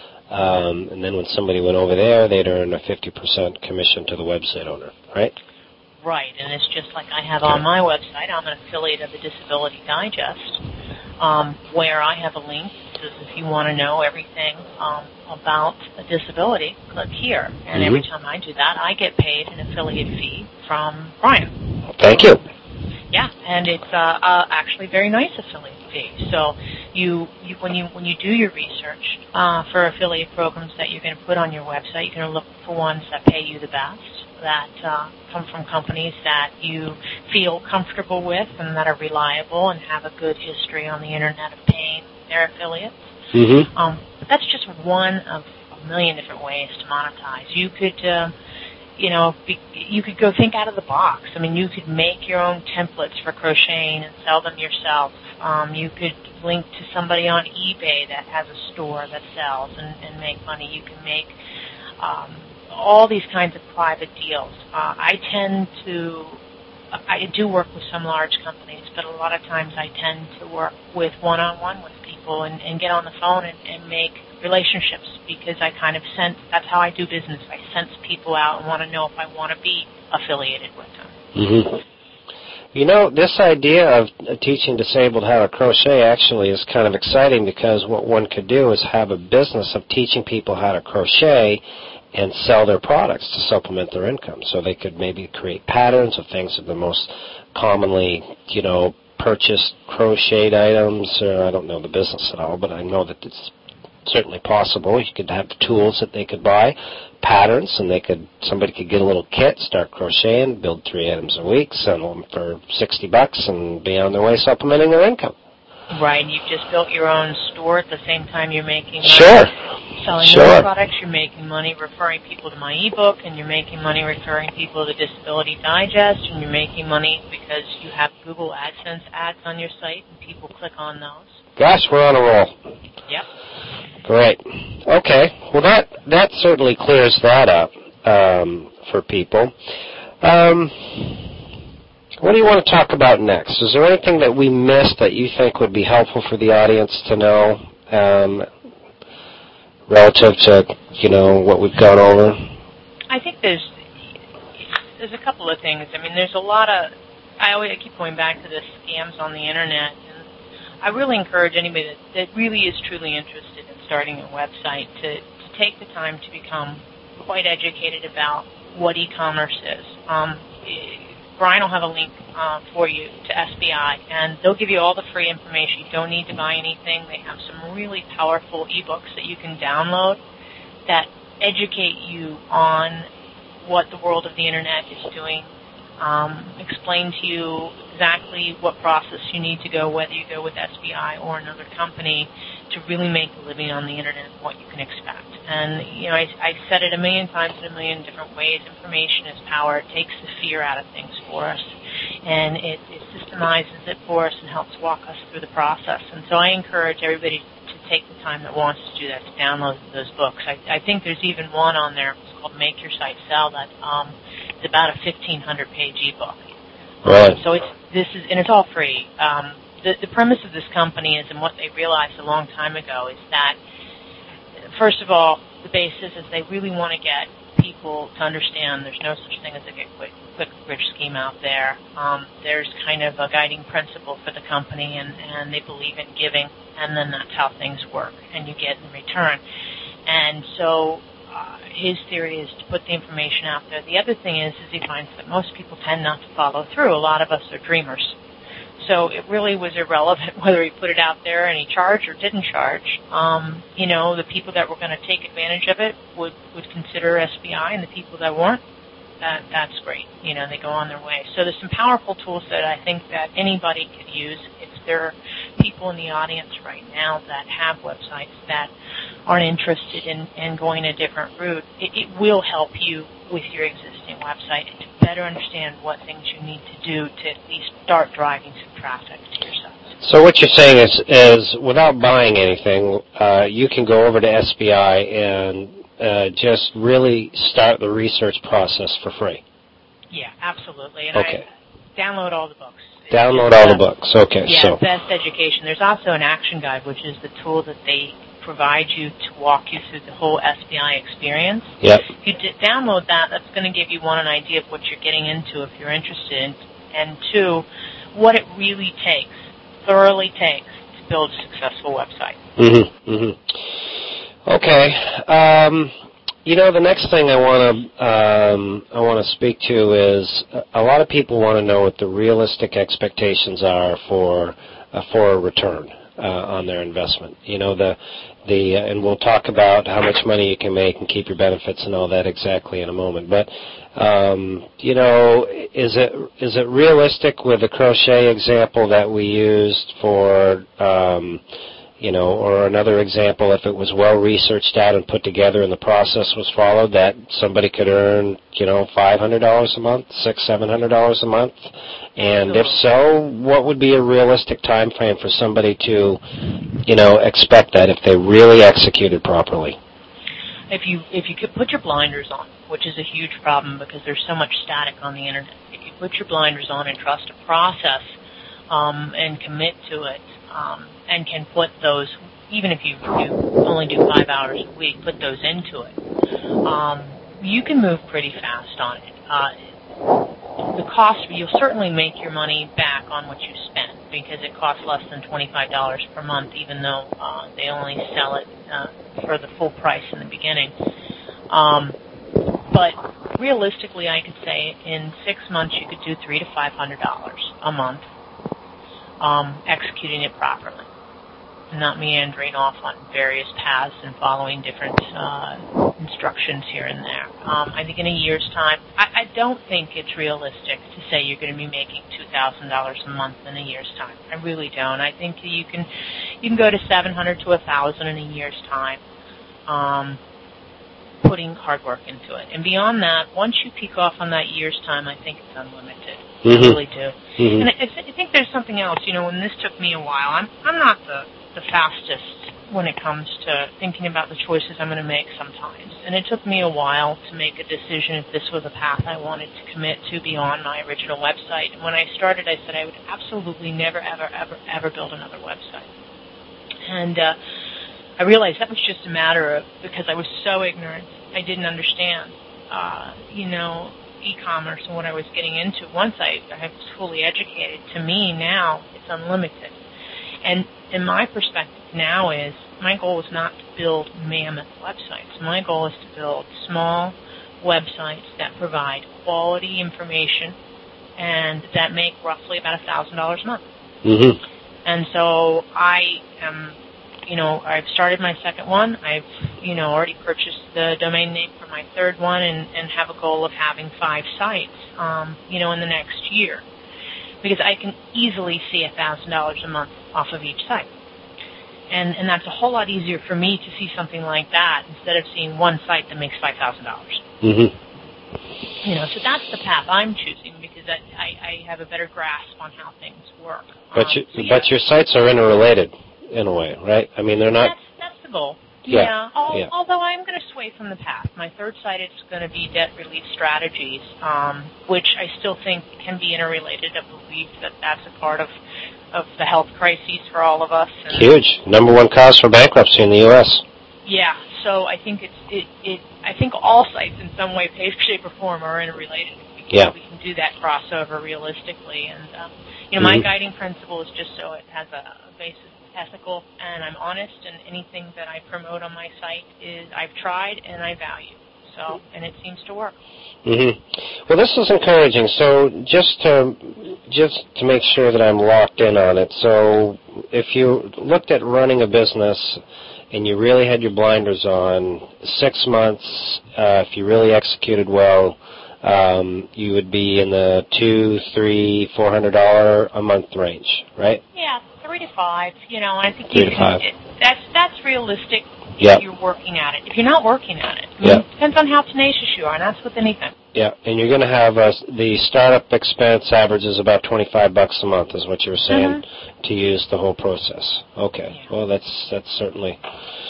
Um, and then when somebody went over there, they'd earn a fifty percent commission to the website owner, right? Right, and it's just like I have on my website. I'm an affiliate of the Disability Digest, um, where I have a link that says if you want to know everything um, about a disability, click here. And mm-hmm. every time I do that, I get paid an affiliate fee from Brian. Thank you. Yeah, and it's uh, uh, actually a very nice affiliate fee. So you, you when you when you do your research uh, for affiliate programs that you're going to put on your website, you're going to look for ones that pay you the best, that uh, come from companies that you feel comfortable with and that are reliable and have a good history on the internet of paying their affiliates. Mm-hmm. Um, but that's just one of a million different ways to monetize. You could, uh, you know, be, you could go think out of the box. I mean, you could make your own templates for crocheting and sell them yourself. Um, you could link to somebody on eBay that has a store that sells and, and make money. You can make um, all these kinds of private deals. Uh, I tend to, I do work with some large companies, but a lot of times I tend to work with one-on-one with people and, and get on the phone and, and make relationships because I kind of sense, that's how I do business. I sense people out and want to know if I want to be affiliated with them. Mm-hmm. You know, this idea of teaching disabled how to crochet actually is kind of exciting because what one could do is have a business of teaching people how to crochet and sell their products to supplement their income. So they could maybe create patterns of things of the most commonly, you know, purchased crocheted items. Or I don't know the business at all, but I know that it's certainly possible. You could have the tools that they could buy, patterns, and they could somebody could get a little kit, start crocheting, build three items a week, sell them for sixty bucks, and be on their way supplementing their income. Right, and you've just built your own store at the same time you're making money. Sure. Selling sure. your products, you're making money referring people to my ebook, and you're making money referring people to Disability Digest, and you're making money because you have Google AdSense ads on your site, and people click on those. Gosh, we're on a roll. Yep. Great. Okay. Well, that that certainly clears that up um, for people. Um, what do you want to talk about next? Is there anything that we missed that you think would be helpful for the audience to know um, relative to, you know, what we've gone over? I think there's there's a couple of things. I mean, there's a lot of, I always I keep going back to the scams on the internet. And I really encourage anybody that, that really is truly interested in starting a website to, to take the time to become quite educated about what e-commerce is. Um, Brian will have a link uh, for you to S B I, and they'll give you all the free information. You don't need to buy anything. They have some really powerful ebooks that you can download that educate you on what the world of the Internet is doing, um, explain to you exactly what process you need to go, whether you go with S B I or another company, to really make a living on the Internet and what you can expect. And, you know, I, I've said it a million times in a million different ways. Information is power. It takes the fear out of things for us, and it, it systemizes it for us and helps walk us through the process. And so I encourage everybody to take the time that wants to do that, to download those books. I, I think there's even one on there. It's called Make Your Site Sell. That um, it's about a fifteen hundred page ebook. Right. Um, so it's this is and it's all free. Um, the, the premise of this company is, and what they realized a long time ago, is that first of all, the basis is they really want to get people to understand there's no such thing as a get quick, quick rich scheme out there. Um, there's kind of a guiding principle for the company, and, and they believe in giving, and then that's how things work, and you get in return. And so uh, his theory is to put the information out there. The other thing is, is he finds that most people tend not to follow through. A lot of us are dreamers. So it really was irrelevant whether he put it out there and he charged or didn't charge. Um, you know, the people that were going to take advantage of it would, would consider S B I, and the people that weren't, that that's great. You know, they go on their way. So there's some powerful tools that I think that anybody could use. If there are people in the audience right now that have websites that aren't interested in, in going a different route, it, it will help you with your existing website and to better understand what things you need to do to at least start driving some traffic to your site. So what you're saying is, is without buying anything, uh, you can go over to S B I and uh, just really start the research process for free. Yeah, absolutely. And okay. I download all the books. Download all the books. Okay. Yeah, so. Best Education. There's also an action guide, which is the tool that they provide you to walk you through the whole S B I experience. Yep. If you d- download that, that's going to give you, one, an idea of what you're getting into if you're interested, and two, what it really takes, thoroughly takes, to build a successful website. Mm-hmm. Mm-hmm. Okay. Um, you know, the next thing I want to um, I want to speak to is a lot of people want to know what the realistic expectations are for uh, for a return uh, on their investment. You know, the the uh, and we'll talk about how much money you can make and keep your benefits and all that exactly in a moment. But um, you know, is it is it realistic with the crochet example that we used for um, you know, or another example, if it was well researched out and put together and the process was followed, that somebody could earn, you know, five hundred dollars a month, six, seven hundred dollars a month? And if so, what would be a realistic time frame for somebody to, you know, expect that if they really executed properly? If you if you could put your blinders on, which is a huge problem because there's so much static on the Internet, if you put your blinders on and trust a process um, and commit to it, um, and can put those, even if you, you only do five hours a week, put those into it, um, you can move pretty fast on it. Uh, the cost, you'll certainly make your money back on what you spend because it costs less than twenty-five dollars per month, even though uh, they only sell it uh, for the full price in the beginning. Um, but realistically, I could say in six months you could do three to five hundred dollars a month, um, executing it properly, not meandering off on various paths and following different uh, instructions here and there. Um, I think in a year's time, I, I don't think it's realistic to say you're going to be making two thousand dollars a month in a year's time. I really don't. I think you can you can go to seven hundred to one thousand in a year's time, um, putting hard work into it. And beyond that, once you peak off on that year's time, I think it's unlimited. Mm-hmm. I really do. Mm-hmm. And I, I think there's something else. You know, when this took me a while, I'm I'm not the the fastest when it comes to thinking about the choices I'm going to make sometimes. And it took me a while to make a decision if this was a path I wanted to commit to beyond my original website. And when I started, I said I would absolutely never, ever, ever, ever build another website. And uh, I realized that was just a matter of, because I was so ignorant, I didn't understand, uh, you know, e-commerce and what I was getting into. Once I, I was fully educated, to me now, it's unlimited. And in my perspective now is my goal is not to build mammoth websites. My goal is to build small websites that provide quality information and that make roughly about one thousand dollars a month. Mm-hmm. And so I am, you know, I've started my second one. I've, you know, already purchased the domain name for my third one and, and have a goal of having five sites, um, you know, in the next year. Because I can easily see one thousand dollars a month off of each site. And and that's a whole lot easier for me to see something like that instead of seeing one site that makes five thousand dollars. Mm-hmm. You know, so that's the path I'm choosing because I, I, I have a better grasp on how things work. But, um, you, so yeah. but your sites are interrelated in a way, right? I mean, they're not... That's, that's the goal. Yeah. Yeah. Al- yeah. Although I'm going to sway from the path. My third site is going to be debt relief strategies, um, which I still think can be interrelated. I believe that that's a part of, of the health crises for all of us. And huge. Number one cause for bankruptcy in the U S Yeah. So I think it's it, it I think all sites in some way, shape, or form are interrelated. Because yeah. we can do that crossover realistically. And um, you know, mm-hmm. my guiding principle is just so it has a, a basis ethical and I'm honest, and anything that I promote on my site is I've tried and I value. So, and it seems to work. Mm-hmm. Well, this is encouraging. So, just to just to make sure that I'm locked in on it. So, if you looked at running a business and you really had your blinders on, six months, uh, if you really executed well, um, you would be in the two, three, four hundred dollar a month range, right? Yeah. Three to five, you know, I think Three you to can, five. It, that's that's realistic yep. if you're working at it. If you're not working at it, I mean, yep. it depends on how tenacious you are, and that's with anything. Yeah, and you're going to have a, the startup expense averages about twenty-five bucks a month, is what you were saying, mm-hmm. to use the whole process. Okay, yeah. Well, that's that's certainly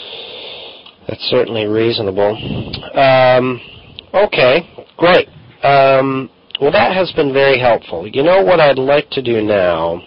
that's certainly reasonable. Um, okay, great. Um, well, that has been very helpful. You know what I'd like to do now?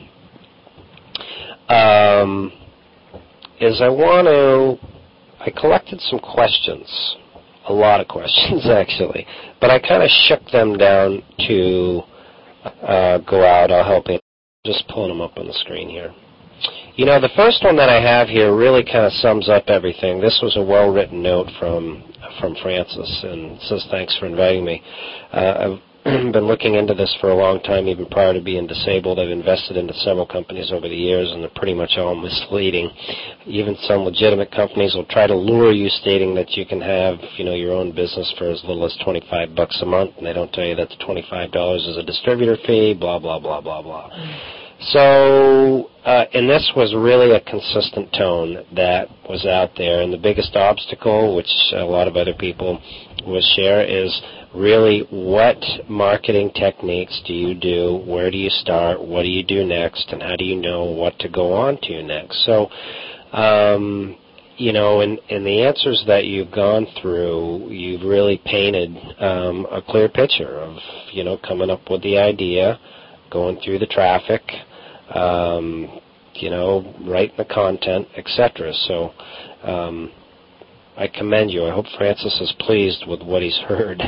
Um, is I want to, I collected some questions, a lot of questions actually, but I kind of shook them down to uh, go out. I'll help you. Just pulling them up on the screen here. You know, the first one that I have here really kind of sums up everything. This was a well-written note from from Francis, and says thanks for inviting me. Uh, I've been looking into this for a long time, even prior to being disabled. I've invested into several companies over the years, and they're pretty much all misleading. Even some legitimate companies will try to lure you, stating that you can have, you know, your own business for as little as twenty-five bucks a month, and they don't tell you that the twenty-five dollars is a distributor fee, blah, blah, blah, blah, blah. So, uh, and this was really a consistent tone that was out there, and the biggest obstacle, which a lot of other people will share, is really what marketing techniques do you do, where do you start, what do you do next, and how do you know what to go on to next. So, um, you know, in, in the answers that you've gone through, you've really painted um, a clear picture of, you know, coming up with the idea, going through the traffic, um, you know, writing the content, et cetera. So um, I commend you. I hope Francis is pleased with what he's heard.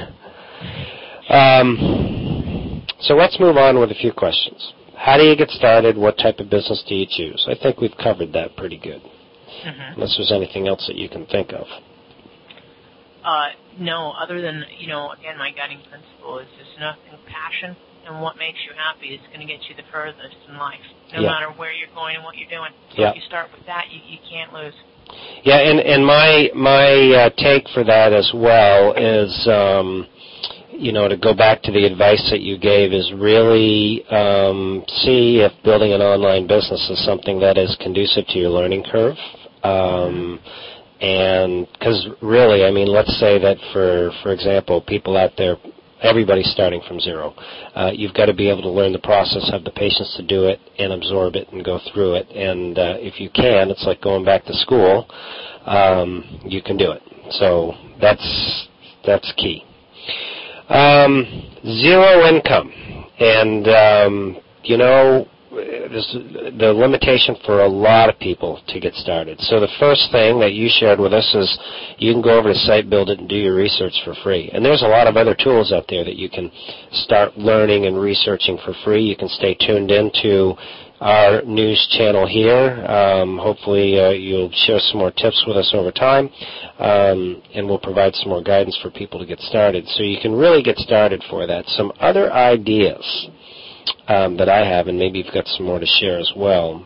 Um, so let's move on with a few questions. How do you get started? What type of business do you choose? I think we've covered that pretty good. Mm-hmm. Unless there's anything else that you can think of. Uh, no, other than, you know, again, my guiding principle is just nothing passion. And what makes you happy is going to get you the furthest in life, no yeah. matter where you're going and what you're doing. So yeah. if you start with that, you, you can't lose. Yeah, and, and my my uh, take for that as well is, um, you know, to go back to the advice that you gave, is really um, see if building an online business is something that is conducive to your learning curve. Um, and because really, I mean, let's say that for, for example, people out there, everybody's starting from zero. Uh, you've got to be able to learn the process, have the patience to do it, and absorb it and go through it. And uh, if you can, it's like going back to school. Um, you can do it. So that's that's key. Um, zero income, and um, you know, this is the limitation for a lot of people to get started. So the first thing that you shared with us is you can go over to Site Build It and do your research for free. And there's a lot of other tools out there that you can start learning and researching for free. You can stay tuned into our news channel here. Um, hopefully uh, you'll share some more tips with us over time, um, and we'll provide some more guidance for people to get started. So you can really get started for that. Some other ideas um, that I have, and maybe you've got some more to share as well,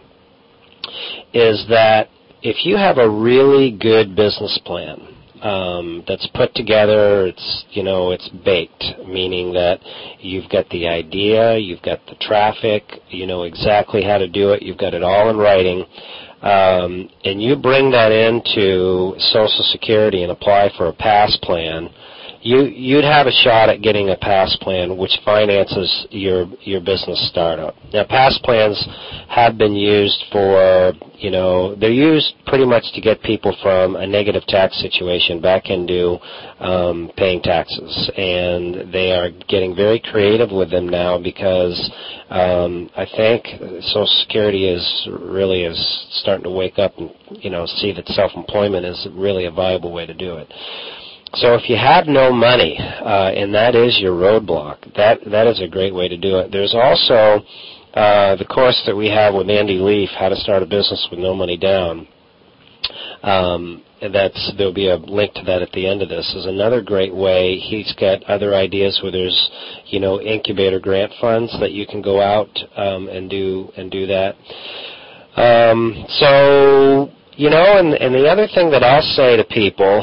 is that if you have a really good business plan um, that's put together, it's, you know, it's baked, meaning that you've got the idea, you've got the traffic, you know exactly how to do it, you've got it all in writing, um, and you bring that into Social Security and apply for a PASS plan, You, you'd have a shot at getting a PASS plan which finances your your business startup. Now, PASS plans have been used for, you know, they're used pretty much to get people from a negative tax situation back into um, paying taxes. And they are getting very creative with them now because um, I think Social Security is really is starting to wake up and, you know, see that self-employment is really a viable way to do it. So if you have no money, uh, and that is your roadblock, that that is a great way to do it. There's also uh, the course that we have with Andy Leaf, How to Start a Business with No Money Down. Um, and that's there'll be a link to that at the end of this. Is another great way. He's got other ideas where there's, you know, incubator grant funds that you can go out um, and do and do that. Um, so. You know, and, and the other thing that I'll say to people,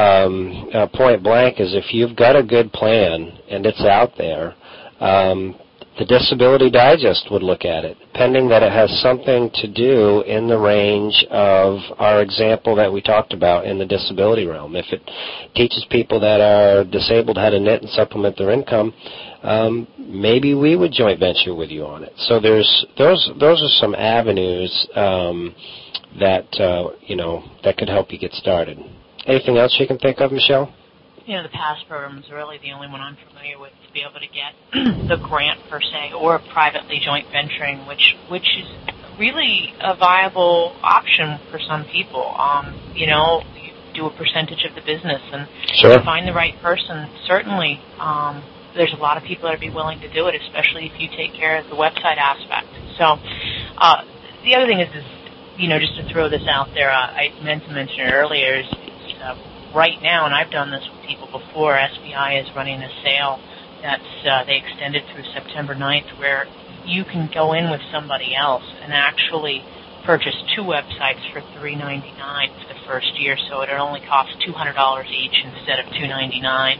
um, uh, point blank, is if you've got a good plan and it's out there, um, the Disability Digest would look at it, pending that it has something to do in the range of our example that we talked about in the disability realm. If it teaches people that are disabled how to knit and supplement their income, um, maybe we would joint venture with you on it. So there's those those are some avenues um, that uh, you know that could help you get started. Anything else you can think of, Michelle? You know, the PASS program is really the only one I'm familiar with to be able to get the grant per se, or privately joint venturing, which which is really a viable option for some people. Um, you know, you do a percentage of the business, and sure. If you find the right person, certainly um, there's a lot of people that would be willing to do it, especially if you take care of the website aspect. So uh, the other thing is, is, you know, just to throw this out there, uh, I meant to mention it earlier, is uh, right now, and I've done this with people before, S B I is running a sale that's uh, they extended through September ninth, where you can go in with somebody else and actually purchase two websites for three ninety-nine for the first year, so it only costs two hundred dollars each instead of two ninety-nine.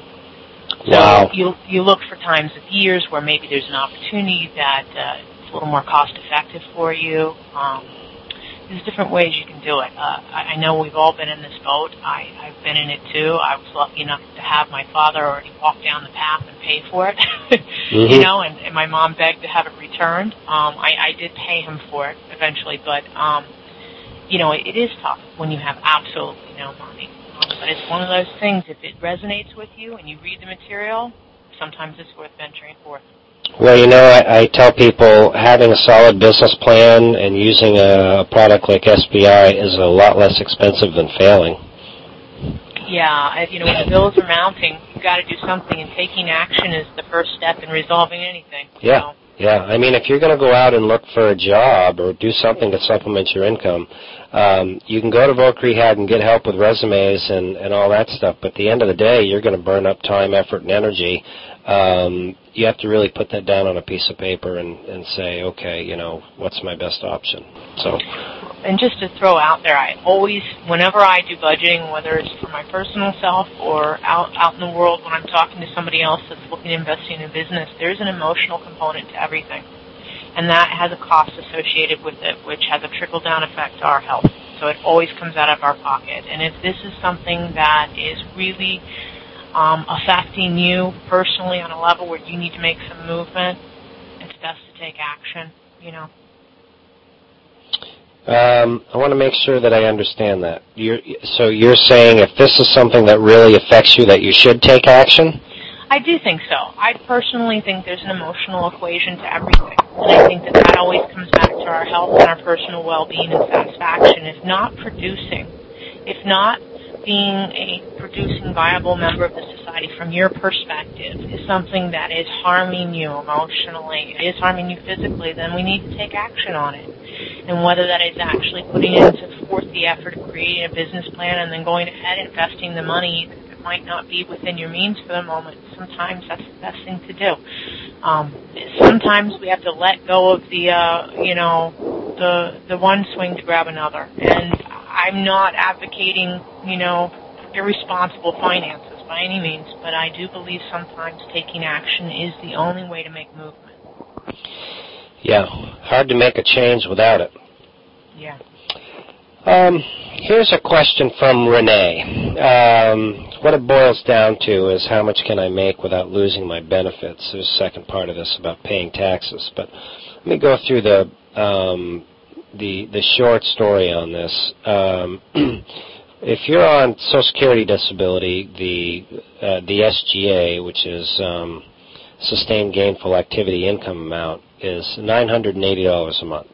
So wow. you you look for times of years where maybe there's an opportunity that uh, it's a little more cost effective for you. Um, There's different ways you can do it. Uh, I, I know we've all been in this boat. I, I've been in it too. I was lucky enough to have my father already walk down the path and pay for it, mm-hmm. you know, and, and my mom begged to have it returned. Um, I, I did pay him for it eventually, but, um, you know, it, it is tough when you have absolutely no money. Um, but it's one of those things, if it resonates with you and you read the material, sometimes it's worth venturing forth. Well, you know, I, I tell people having a solid business plan and using a product like S B I is a lot less expensive than failing. Yeah, you know, when the bills are mounting, you've got to do something, and taking action is the first step in resolving anything. Yeah, so. yeah. I mean, if you're going to go out and look for a job or do something to supplement your income, um, you can go to Voc Rehab and get help with resumes and, and all that stuff, but at the end of the day, you're going to burn up time, effort, and energy. Um, you have to really put that down on a piece of paper and, and say, okay, you know, what's my best option? So, and just to throw out there, I always, whenever I do budgeting, whether it's for my personal self or out out in the world when I'm talking to somebody else that's looking at investing in a business, there's an emotional component to everything, and that has a cost associated with it, which has a trickle-down effect to our health. So it always comes out of our pocket. And if this is something that is really Um, affecting you personally on a level where you need to make some movement, it's best to take action, you know. Um, I want to make sure that I understand that. You're, so you're saying if this is something that really affects you, that you should take action? I do think so. I personally think there's an emotional equation to everything. And I think that that always comes back to our health and our personal well-being and satisfaction. If not producing, if not being a producing viable member of the society from your perspective is something that is harming you emotionally, it is harming you physically, then we need to take action on it. And whether that is actually putting into forth the effort of creating a business plan and then going ahead and investing the money that might not be within your means for the moment, sometimes that's the best thing to do. Um, sometimes we have to let go of the, uh, you know, the the one swing to grab another. And I'm not advocating, you know, irresponsible finances by any means, but I do believe sometimes taking action is the only way to make movement. Yeah, hard to make a change without it. Yeah. Um, here's a question from Renee. Um, what it boils down to is how much can I make without losing my benefits? There's a second part of this about paying taxes. But let me go through the um, the, the short story on this. Um, if you're on Social Security disability, the uh, the S G A, which is um, Sustained Gainful Activity Income Amount, is nine hundred eighty dollars a month.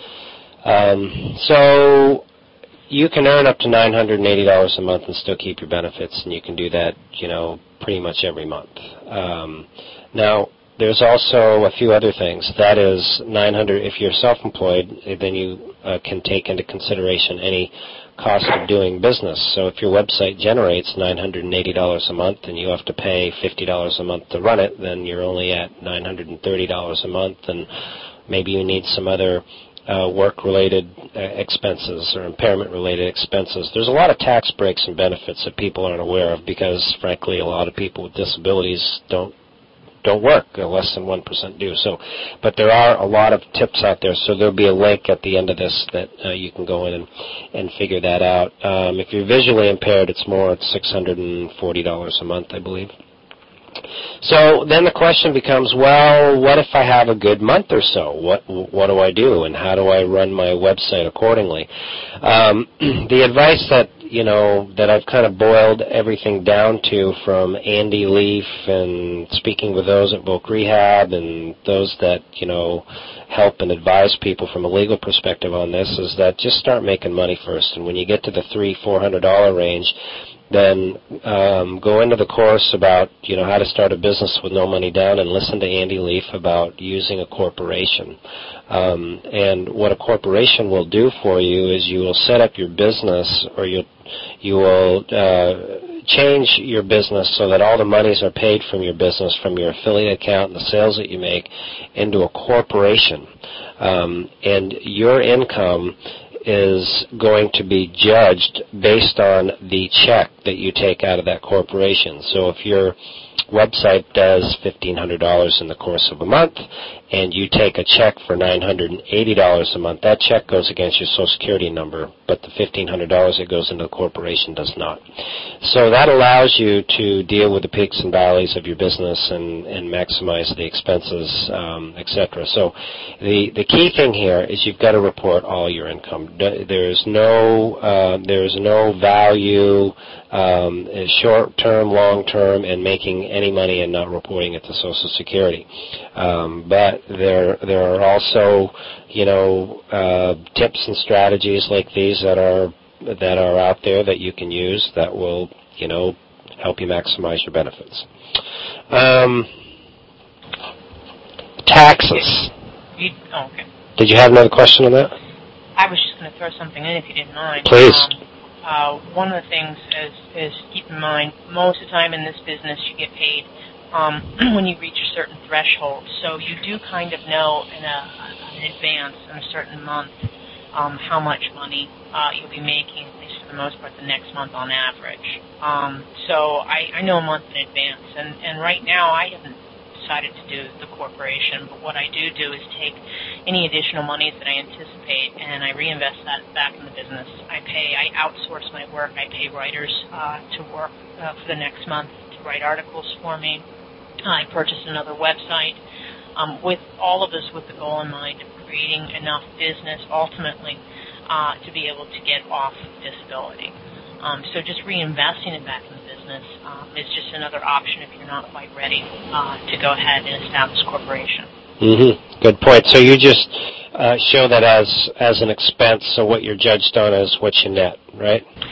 Um, so you can earn up to nine hundred eighty dollars a month and still keep your benefits, and you can do that, you know, pretty much every month. Um, now, there's also a few other things. That is nine hundred. If you're self-employed, then you uh, can take into consideration any cost of doing business. So if your website generates nine hundred eighty dollars a month and you have to pay fifty dollars a month to run it, then you're only at nine hundred thirty dollars a month, and maybe you need some other uh, work-related uh, expenses or impairment-related expenses. There's a lot of tax breaks and benefits that people aren't aware of because, frankly, a lot of people with disabilities don't don't work, less than one percent do. So, but there are a lot of tips out there, so there'll be a link at the end of this that uh, you can go in and, and figure that out. Um, if you're visually impaired, it's more, it's six hundred forty dollars a month, I believe. So then the question becomes, well, what if I have a good month or so? What what do I do, and how do I run my website accordingly? Um, the advice that, you know, that I've kind of boiled everything down to from Andy Leaf and speaking with those at Voc Rehab and those that, you know, help and advise people from a legal perspective on this is that just start making money first. And when you get to the three, four hundred dollar range, then um, go into the course about, you know, how to start a business with no money down, and listen to Andy Leaf about using a corporation. Um, and what a corporation will do for you is you will set up your business, or you you will uh, change your business so that all the monies are paid from your business, from your affiliate account and the sales that you make, into a corporation. Um, and your income is going to be judged based on the check that you take out of that corporation. So if your website does fifteen hundred dollars in the course of a month, and you take a check for nine hundred eighty dollars a month, that check goes against your Social Security number, but the fifteen hundred dollars that goes into the corporation does not. So that allows you to deal with the peaks and valleys of your business and, and maximize the expenses, um, et cetera. So the, the key thing here is you've got to report all your income. There's no, uh, there's no value, um, short-term, long-term, and making any money and not reporting it to Social Security. Um, but there there are also, you know, uh, tips and strategies like these that are that are out there that you can use that will, you know, help you maximize your benefits. Um, taxes. You, oh, okay. Did you have another question on that? I was just going to throw something in if you didn't mind. Please. Um, uh, one of the things is, is keep in mind, most of the time in this business you get paid um, when you reach a certain threshold. So you do kind of know in, a, in advance, in a certain month, um, how much money uh, you'll be making, at least for the most part, the next month on average. Um, so I, I know a month in advance. And, and right now I haven't decided to do the corporation, but what I do do is take any additional monies that I anticipate and I reinvest that back in the business. I pay, I outsource my work. I pay writers uh, to work uh, for the next month to write articles for me. I purchased another website, um, with all of this with the goal in mind of creating enough business ultimately uh, to be able to get off disability. Um, so just reinvesting it back in the business um, is just another option if you're not quite ready uh, to go ahead and establish a corporation. Mm-hmm. Good point. So you just uh, show that as as an expense, so what you're judged on is what you net, right?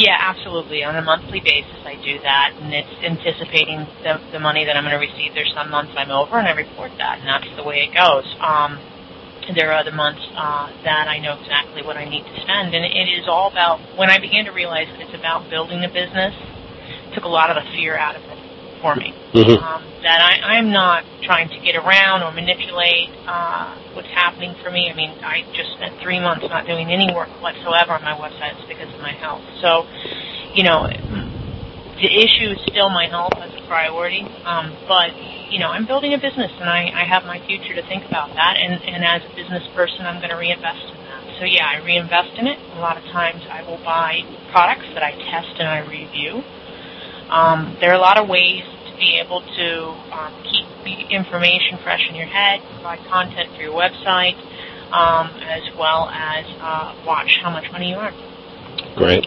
Yeah, absolutely. On a monthly basis, I do that, and it's anticipating the, the money that I'm going to receive. There's some months I'm over, and I report that, and that's the way it goes. Um, there are other months uh, that I know exactly what I need to spend, and it is all about, when I began to realize that it's about building a business, it took a lot of the fear out of it for me. Mm-hmm. Um, that I, I'm not trying to get around or manipulate uh, what's happening for me. I mean, I just spent three months not doing any work whatsoever on my websites because of my health. So, you know, the issue is still my health as a priority, um, but, you know, I'm building a business, and I, I have my future to think about that, and, and as a business person, I'm going to reinvest in that. So, yeah, I reinvest in it. A lot of times I will buy products that I test and I review. Um, there are a lot of ways to be able to um, keep the information fresh in your head, provide content for your website, um, as well as uh, watch how much money you earn. Great.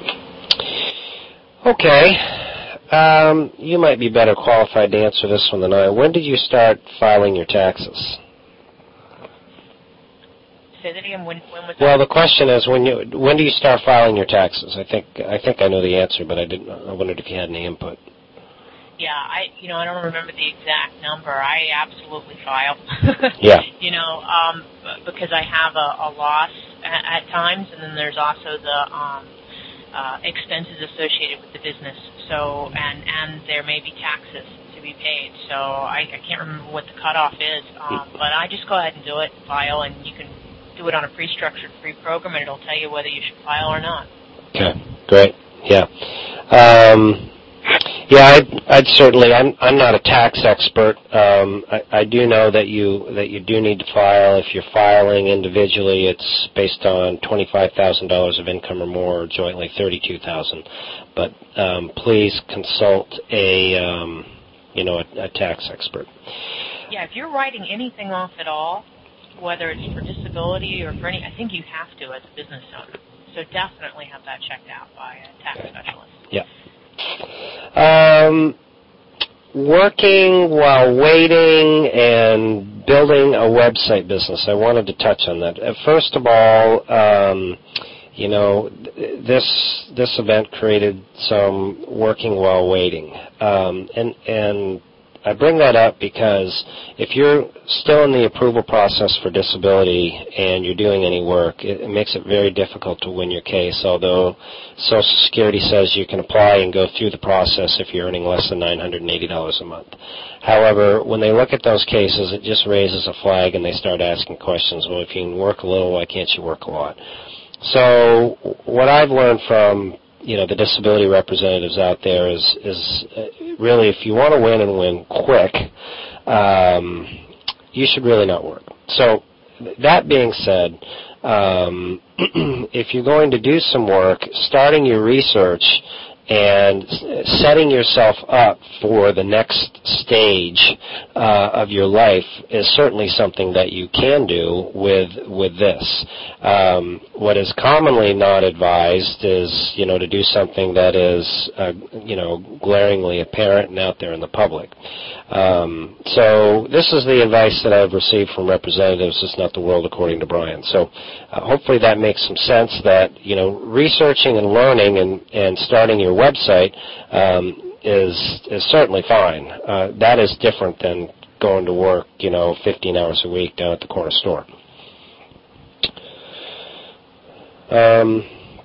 Okay. Um, you might be better qualified to answer this one than I. When did you start filing your taxes? Say that again. When, when was well, that? the question is, when you when do you start filing your taxes? I think I think I know the answer, but I didn't. I wondered if you had any input. Yeah, I you know I don't remember the exact number. I absolutely file. Yeah. You know, um, because I have a, a loss at, at times, and then there's also the um, uh, expenses associated with the business. So and and there may be taxes to be paid. So I, I can't remember what the cutoff is, um, but I just go ahead and do it, file, and you can do it on a pre-structured free program, and it'll tell you whether you should file or not. Okay, great. Yeah. Um, yeah, I'd, I'd certainly. I'm. I'm not a tax expert. Um, I, I do know that you that you do need to file. If you're filing individually, it's based on twenty-five thousand dollars of income or more, or jointly thirty-two thousand. But um, please consult a um, you know a, a tax expert. Yeah, if you're writing anything off at all, whether it's for disability or for any, I think you have to as a business owner. So definitely have that checked out by a tax okay. specialist. Yeah. Um, working while waiting and building a website business. I wanted to touch on that. First of all, um, you know, this this event created some working while waiting, um, and and. I bring that up because if you're still in the approval process for disability and you're doing any work, it, it makes it very difficult to win your case, although Social Security says you can apply and go through the process if you're earning less than nine hundred eighty dollars a month. However, when they look at those cases, it just raises a flag and they start asking questions. Well, if you can work a little, why can't you work a lot? So what I've learned from you know, the disability representatives out there is, is really, if you want to win and win quick, um, you should really not work. So that being said, um, if you're going to do some work, starting your research and setting yourself up for the next stage uh, of your life is certainly something that you can do with with this. Um, what is commonly not advised is, you know, to do something that is, uh, you know, glaringly apparent and out there in the public. Um, so this is the advice that I've received from representatives. It's not the world according to Brian. So uh, hopefully that makes some sense that, you know, researching and learning and, and starting your website um, is is certainly fine. Uh, that is different than going to work, you know, fifteen hours a week down at the corner store. Um,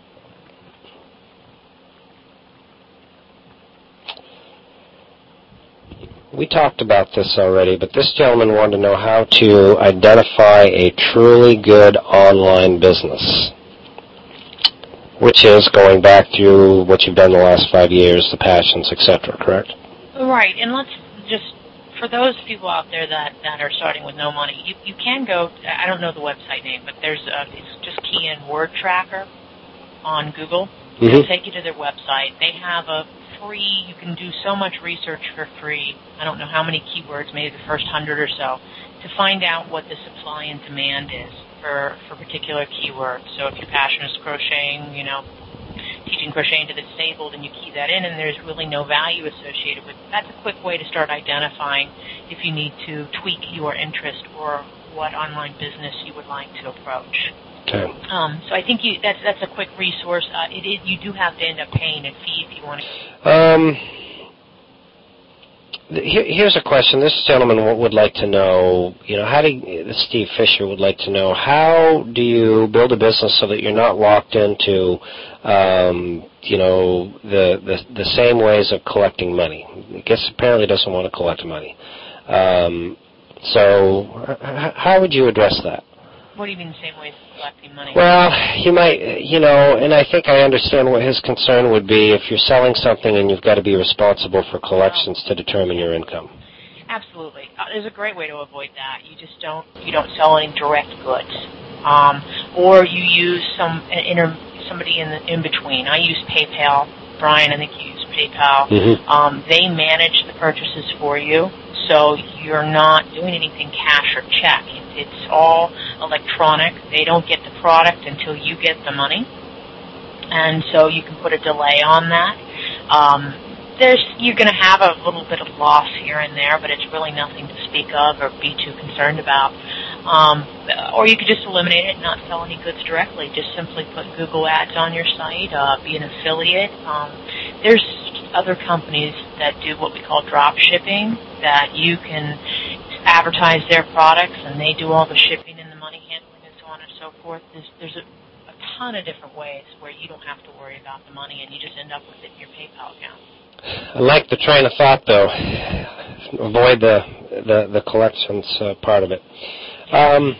we talked about this already, but this gentleman wanted to know how to identify a truly good online business, which is going back to what you've done the last five years, the passions, et cetera, correct? Right, and let's just, for those people out there that, that are starting with no money, you, you can go, I don't know the website name, but there's a, it's just key in Word Tracker on Google. Mm-hmm. It'll take you to their website. They have a free, you can do so much research for free. I don't know how many keywords, maybe the first hundred or so, to find out what the supply and demand is for, for particular keywords. So if your passion is crocheting, you know, teaching crocheting to the disabled, and you key that in, and there's really no value associated with it. That's a quick way to start identifying if you need to tweak your interest or what online business you would like to approach. Okay. Um, so I think you, that's that's a quick resource. Uh, it is, you do have to end up paying a fee if you want to. Um, here's a question. This gentleman would like to know, you know, how do you, Steve Fisher would like to know, how do you build a business so that you're not locked into, um, you know, the, the the same ways of collecting money? I guess apparently doesn't want to collect money. Um, so h- how would you address that? What do you mean the same ways of collecting money? Well, you might, you know, and I think I understand what his concern would be if you're selling something and you've got to be responsible for collections to determine your income. Absolutely. Uh, there's a great way to avoid that. You just don't, you don't sell any direct goods. Um, or you use some, an inter, somebody in the, in between. I use PayPal. Brian, I think you use PayPal. Mm-hmm. Um, they manage the purchases for you, so you're not doing anything cash or check. It's all electronic. They don't get the product until you get the money, and so you can put a delay on that. Um, there's you're going to have a little bit of loss here and there, but it's really nothing to speak of or be too concerned about. Um, or you could just eliminate it and not sell any goods directly. Just simply put Google Ads on your site, uh, be an affiliate. Um, there's other companies that do what we call drop shipping, that you can advertise their products and they do all the shipping and the money handling and so on and so forth. There's, there's a, a ton of different ways where you don't have to worry about the money and you just end up with it in your PayPal account. I like the train of thought, though. Avoid the the, the collections uh, part of it. Um,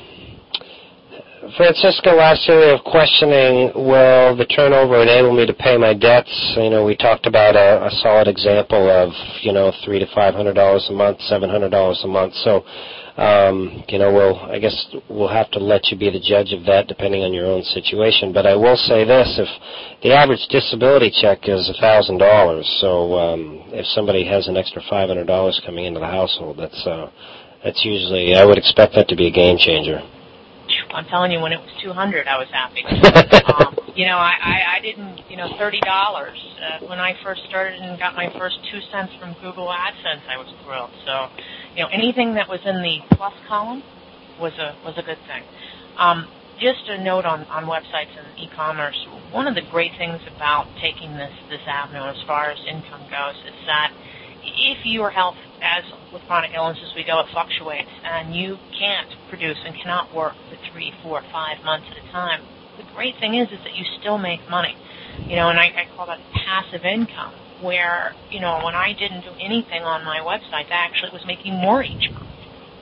Francisca, last area of questioning, will the turnover enable me to pay my debts? You know, we talked about a, a solid example of, you know, three to five hundred dollars a month, seven hundred dollars a month. So, um, you know, we'll I guess we'll have to let you be the judge of that, depending on your own situation. But I will say this: if the average disability check is a thousand dollars, so um, if somebody has an extra five hundred dollars coming into the household, that's uh, that's usually, I would expect that to be a game changer. I'm telling you, when it was two hundred, I was happy. um, you know, I, I, I didn't, you know, thirty dollars. Uh, when I first started and got my first two cents from Google AdSense, I was thrilled. So, you know, anything that was in the plus column was a was a good thing. Um, just a note on, on websites and e-commerce. One of the great things about taking this, this avenue as far as income goes is that if your health, as with chronic illnesses we go, it fluctuates, and you can't produce and cannot work for three, four, five months at a time, the great thing is is that you still make money. You know, and I, I call that passive income, where, you know, when I didn't do anything on my website, I actually was making more each month.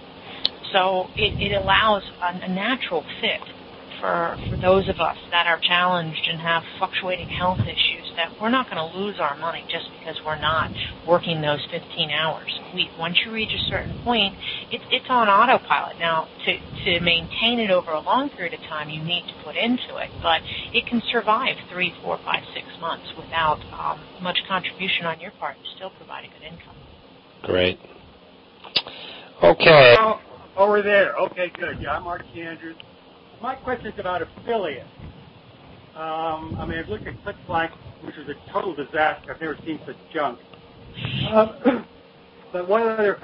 So it, it allows a, a natural fit for, for those of us that are challenged and have fluctuating health issues, that we're not going to lose our money just because we're not working those fifteen hours a week. Once you reach a certain point, it, it's on autopilot. Now, to, to maintain it over a long period of time, you need to put into it, but it can survive three, four, five, six months without um, much contribution on your part. You still provide a good income. Great. Okay. Oh, over there. Okay, good. Yeah, I'm Archie Andrews. My question is about affiliate. Um, I mean, I've looked at ClickFlank, which was a total disaster. I've never seen such junk. Um, but what other...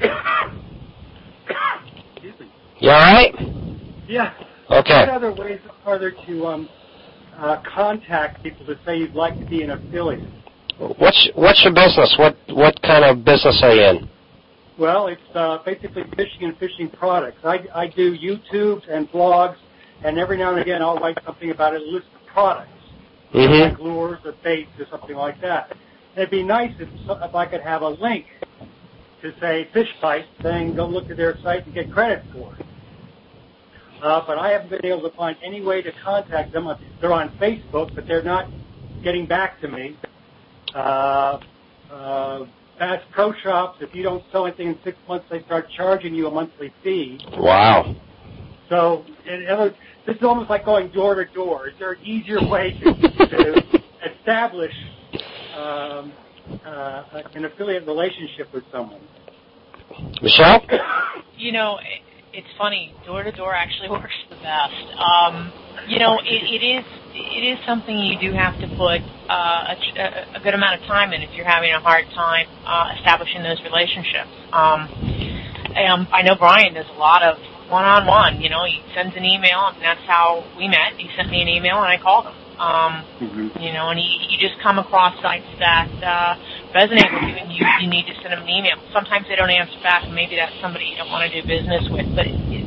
Excuse me. You all right? Yeah. Okay. What other ways are there to um, uh, contact people to say you'd like to be an affiliate? What's what's your business? What what kind of business are you in? Well, it's uh, basically fishing and fishing products. I, I do YouTubes and blogs, and every now and again I'll write something about a list of products, Mm-hmm. like lures or baits or something like that. And it'd be nice if, if I could have a link to, say, Fish Bite, saying go look at their site and get credit for it. Uh, but I haven't been able to find any way to contact them. They're on Facebook, but they're not getting back to me. Uh, uh, Bass Pro Shops, if you don't sell anything in six months, they start charging you a monthly fee. Wow. So in other, this is almost like going door to door. Is there an easier way to, to establish um, uh, an affiliate relationship with someone? Michelle? You know, it, it's funny. Door to door actually works the best. Um, you know, it, it is it is something you do have to put uh, a, a good amount of time in if you're having a hard time uh, establishing those relationships. Um, and I know Brian does a lot of one-on-one. You know, he sends an email, and that's how we met. He sent me an email, and I called him. Um, mm-hmm. You know, and he, you just come across sites that uh, resonate with you, and you, you need to send them an email. Sometimes they don't answer back, and maybe that's somebody you don't want to do business with. But, it, it,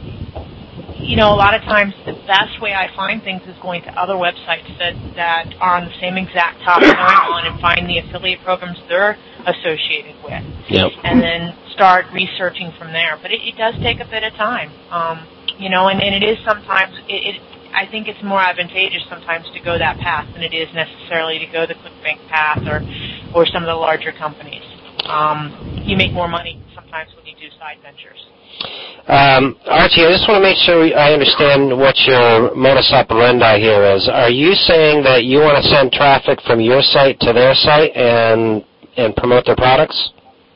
you know, a lot of times the best way I find things is going to other websites that, that are on the same exact topic I'm on and find the affiliate programs they're associated with. Yep. And then start researching from there. But it, it does take a bit of time. Um, you know, and, and it is sometimes, it, it I think it's more advantageous sometimes to go that path than it is necessarily to go the ClickBank path or, or some of the larger companies. Um, you make more money sometimes when you do side ventures. Um, Archie, I just want to make sure I understand what your modus operandi here is. Are you saying that you want to send traffic from your site to their site and and promote their products?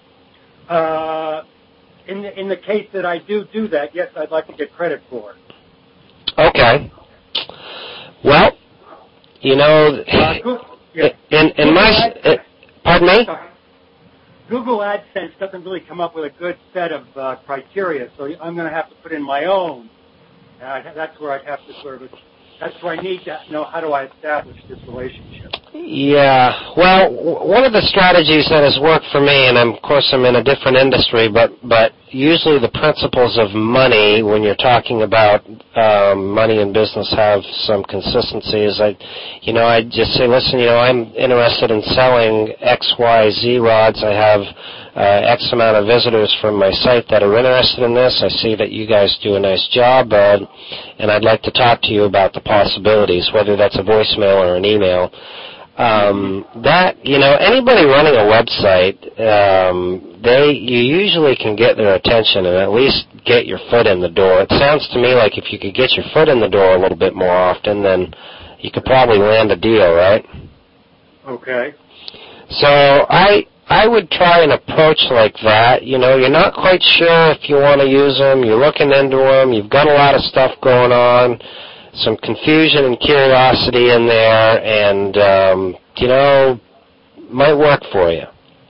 Uh, in the, in the case that I do do that, yes, I'd like to get credit for it. Okay. Well, you know, uh, Google, yeah. in, in my, uh, pardon me? Sorry. Google AdSense doesn't really come up with a good set of uh, criteria, so I'm going to have to put in my own. Uh, that's where I'd have to sort of, that's where I need to know how do I establish this relationship. Yeah, well, one of the strategies that has worked for me, and I'm, of course I'm in a different industry, but, but usually the principles of money, when you're talking about um, money in business, have some consistency. Is I, you know, I just say, listen, you know, I'm interested in selling X, Y, Z rods. I have uh, X amount of visitors from my site that are interested in this. I see that you guys do a nice job, uh, and I'd like to talk to you about the possibilities, whether that's a voicemail or an email. Um, that, you know, anybody running a website, um, they, you usually can get their attention and at least get your foot in the door. It sounds to me like if you could get your foot in the door a little bit more often, then you could probably land a deal, right? Okay. So I, I would try an approach like that. You know, you're not quite sure if you want to use them. You're looking into them. You've got a lot of stuff going on. Some confusion and curiosity in there, and, um, you know, might work for you.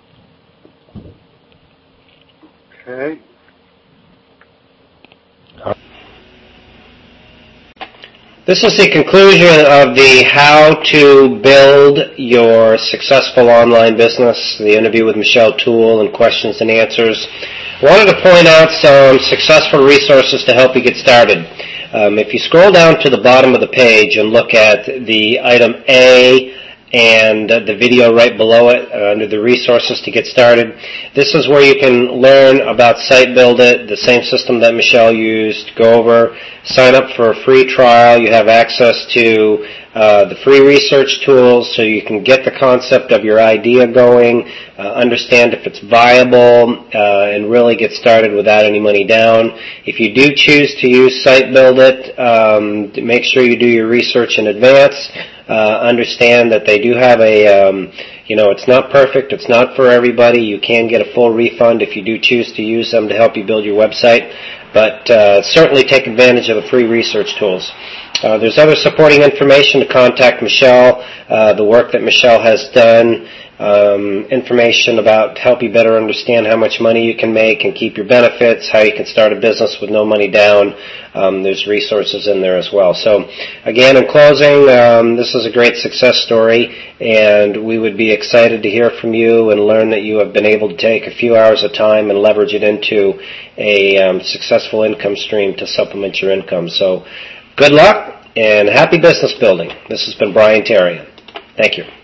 Okay. This is the conclusion of the How to Build Your Successful Online Business, the interview with Michelle Toole and questions and answers. I wanted to point out some successful resources to help you get started. Um, if you scroll down to the bottom of the page and look at the item A and uh, the video right below it uh, under the resources to get started, this is where you can learn about Site Build It, the same system that Michelle used. Go over, sign up for a free trial. You have access to uh, the free research tools so you can get the concept of your idea going, uh, understand if it's viable, uh, and really get started without any money down. If you do choose to use Site Build It, um, make sure you do your research in advance. Uh, understand that they do have a, um, you know, it's not perfect. It's not for everybody. You can get a full refund if you do choose to use them to help you build your website. But uh, certainly take advantage of the free research tools. Uh, there's other supporting information to contact Michelle, uh, the work that Michelle has done, um, information about help you better understand how much money you can make and keep your benefits, how you can start a business with no money down. Um, there's resources in there as well. So, again, in closing, um, this is a great success story, and we would be excited to hear from you and learn that you have been able to take a few hours of time and leverage it into a um, successful income stream to supplement your income. So, good luck and happy business building. This has been Brian Therrien. Thank you.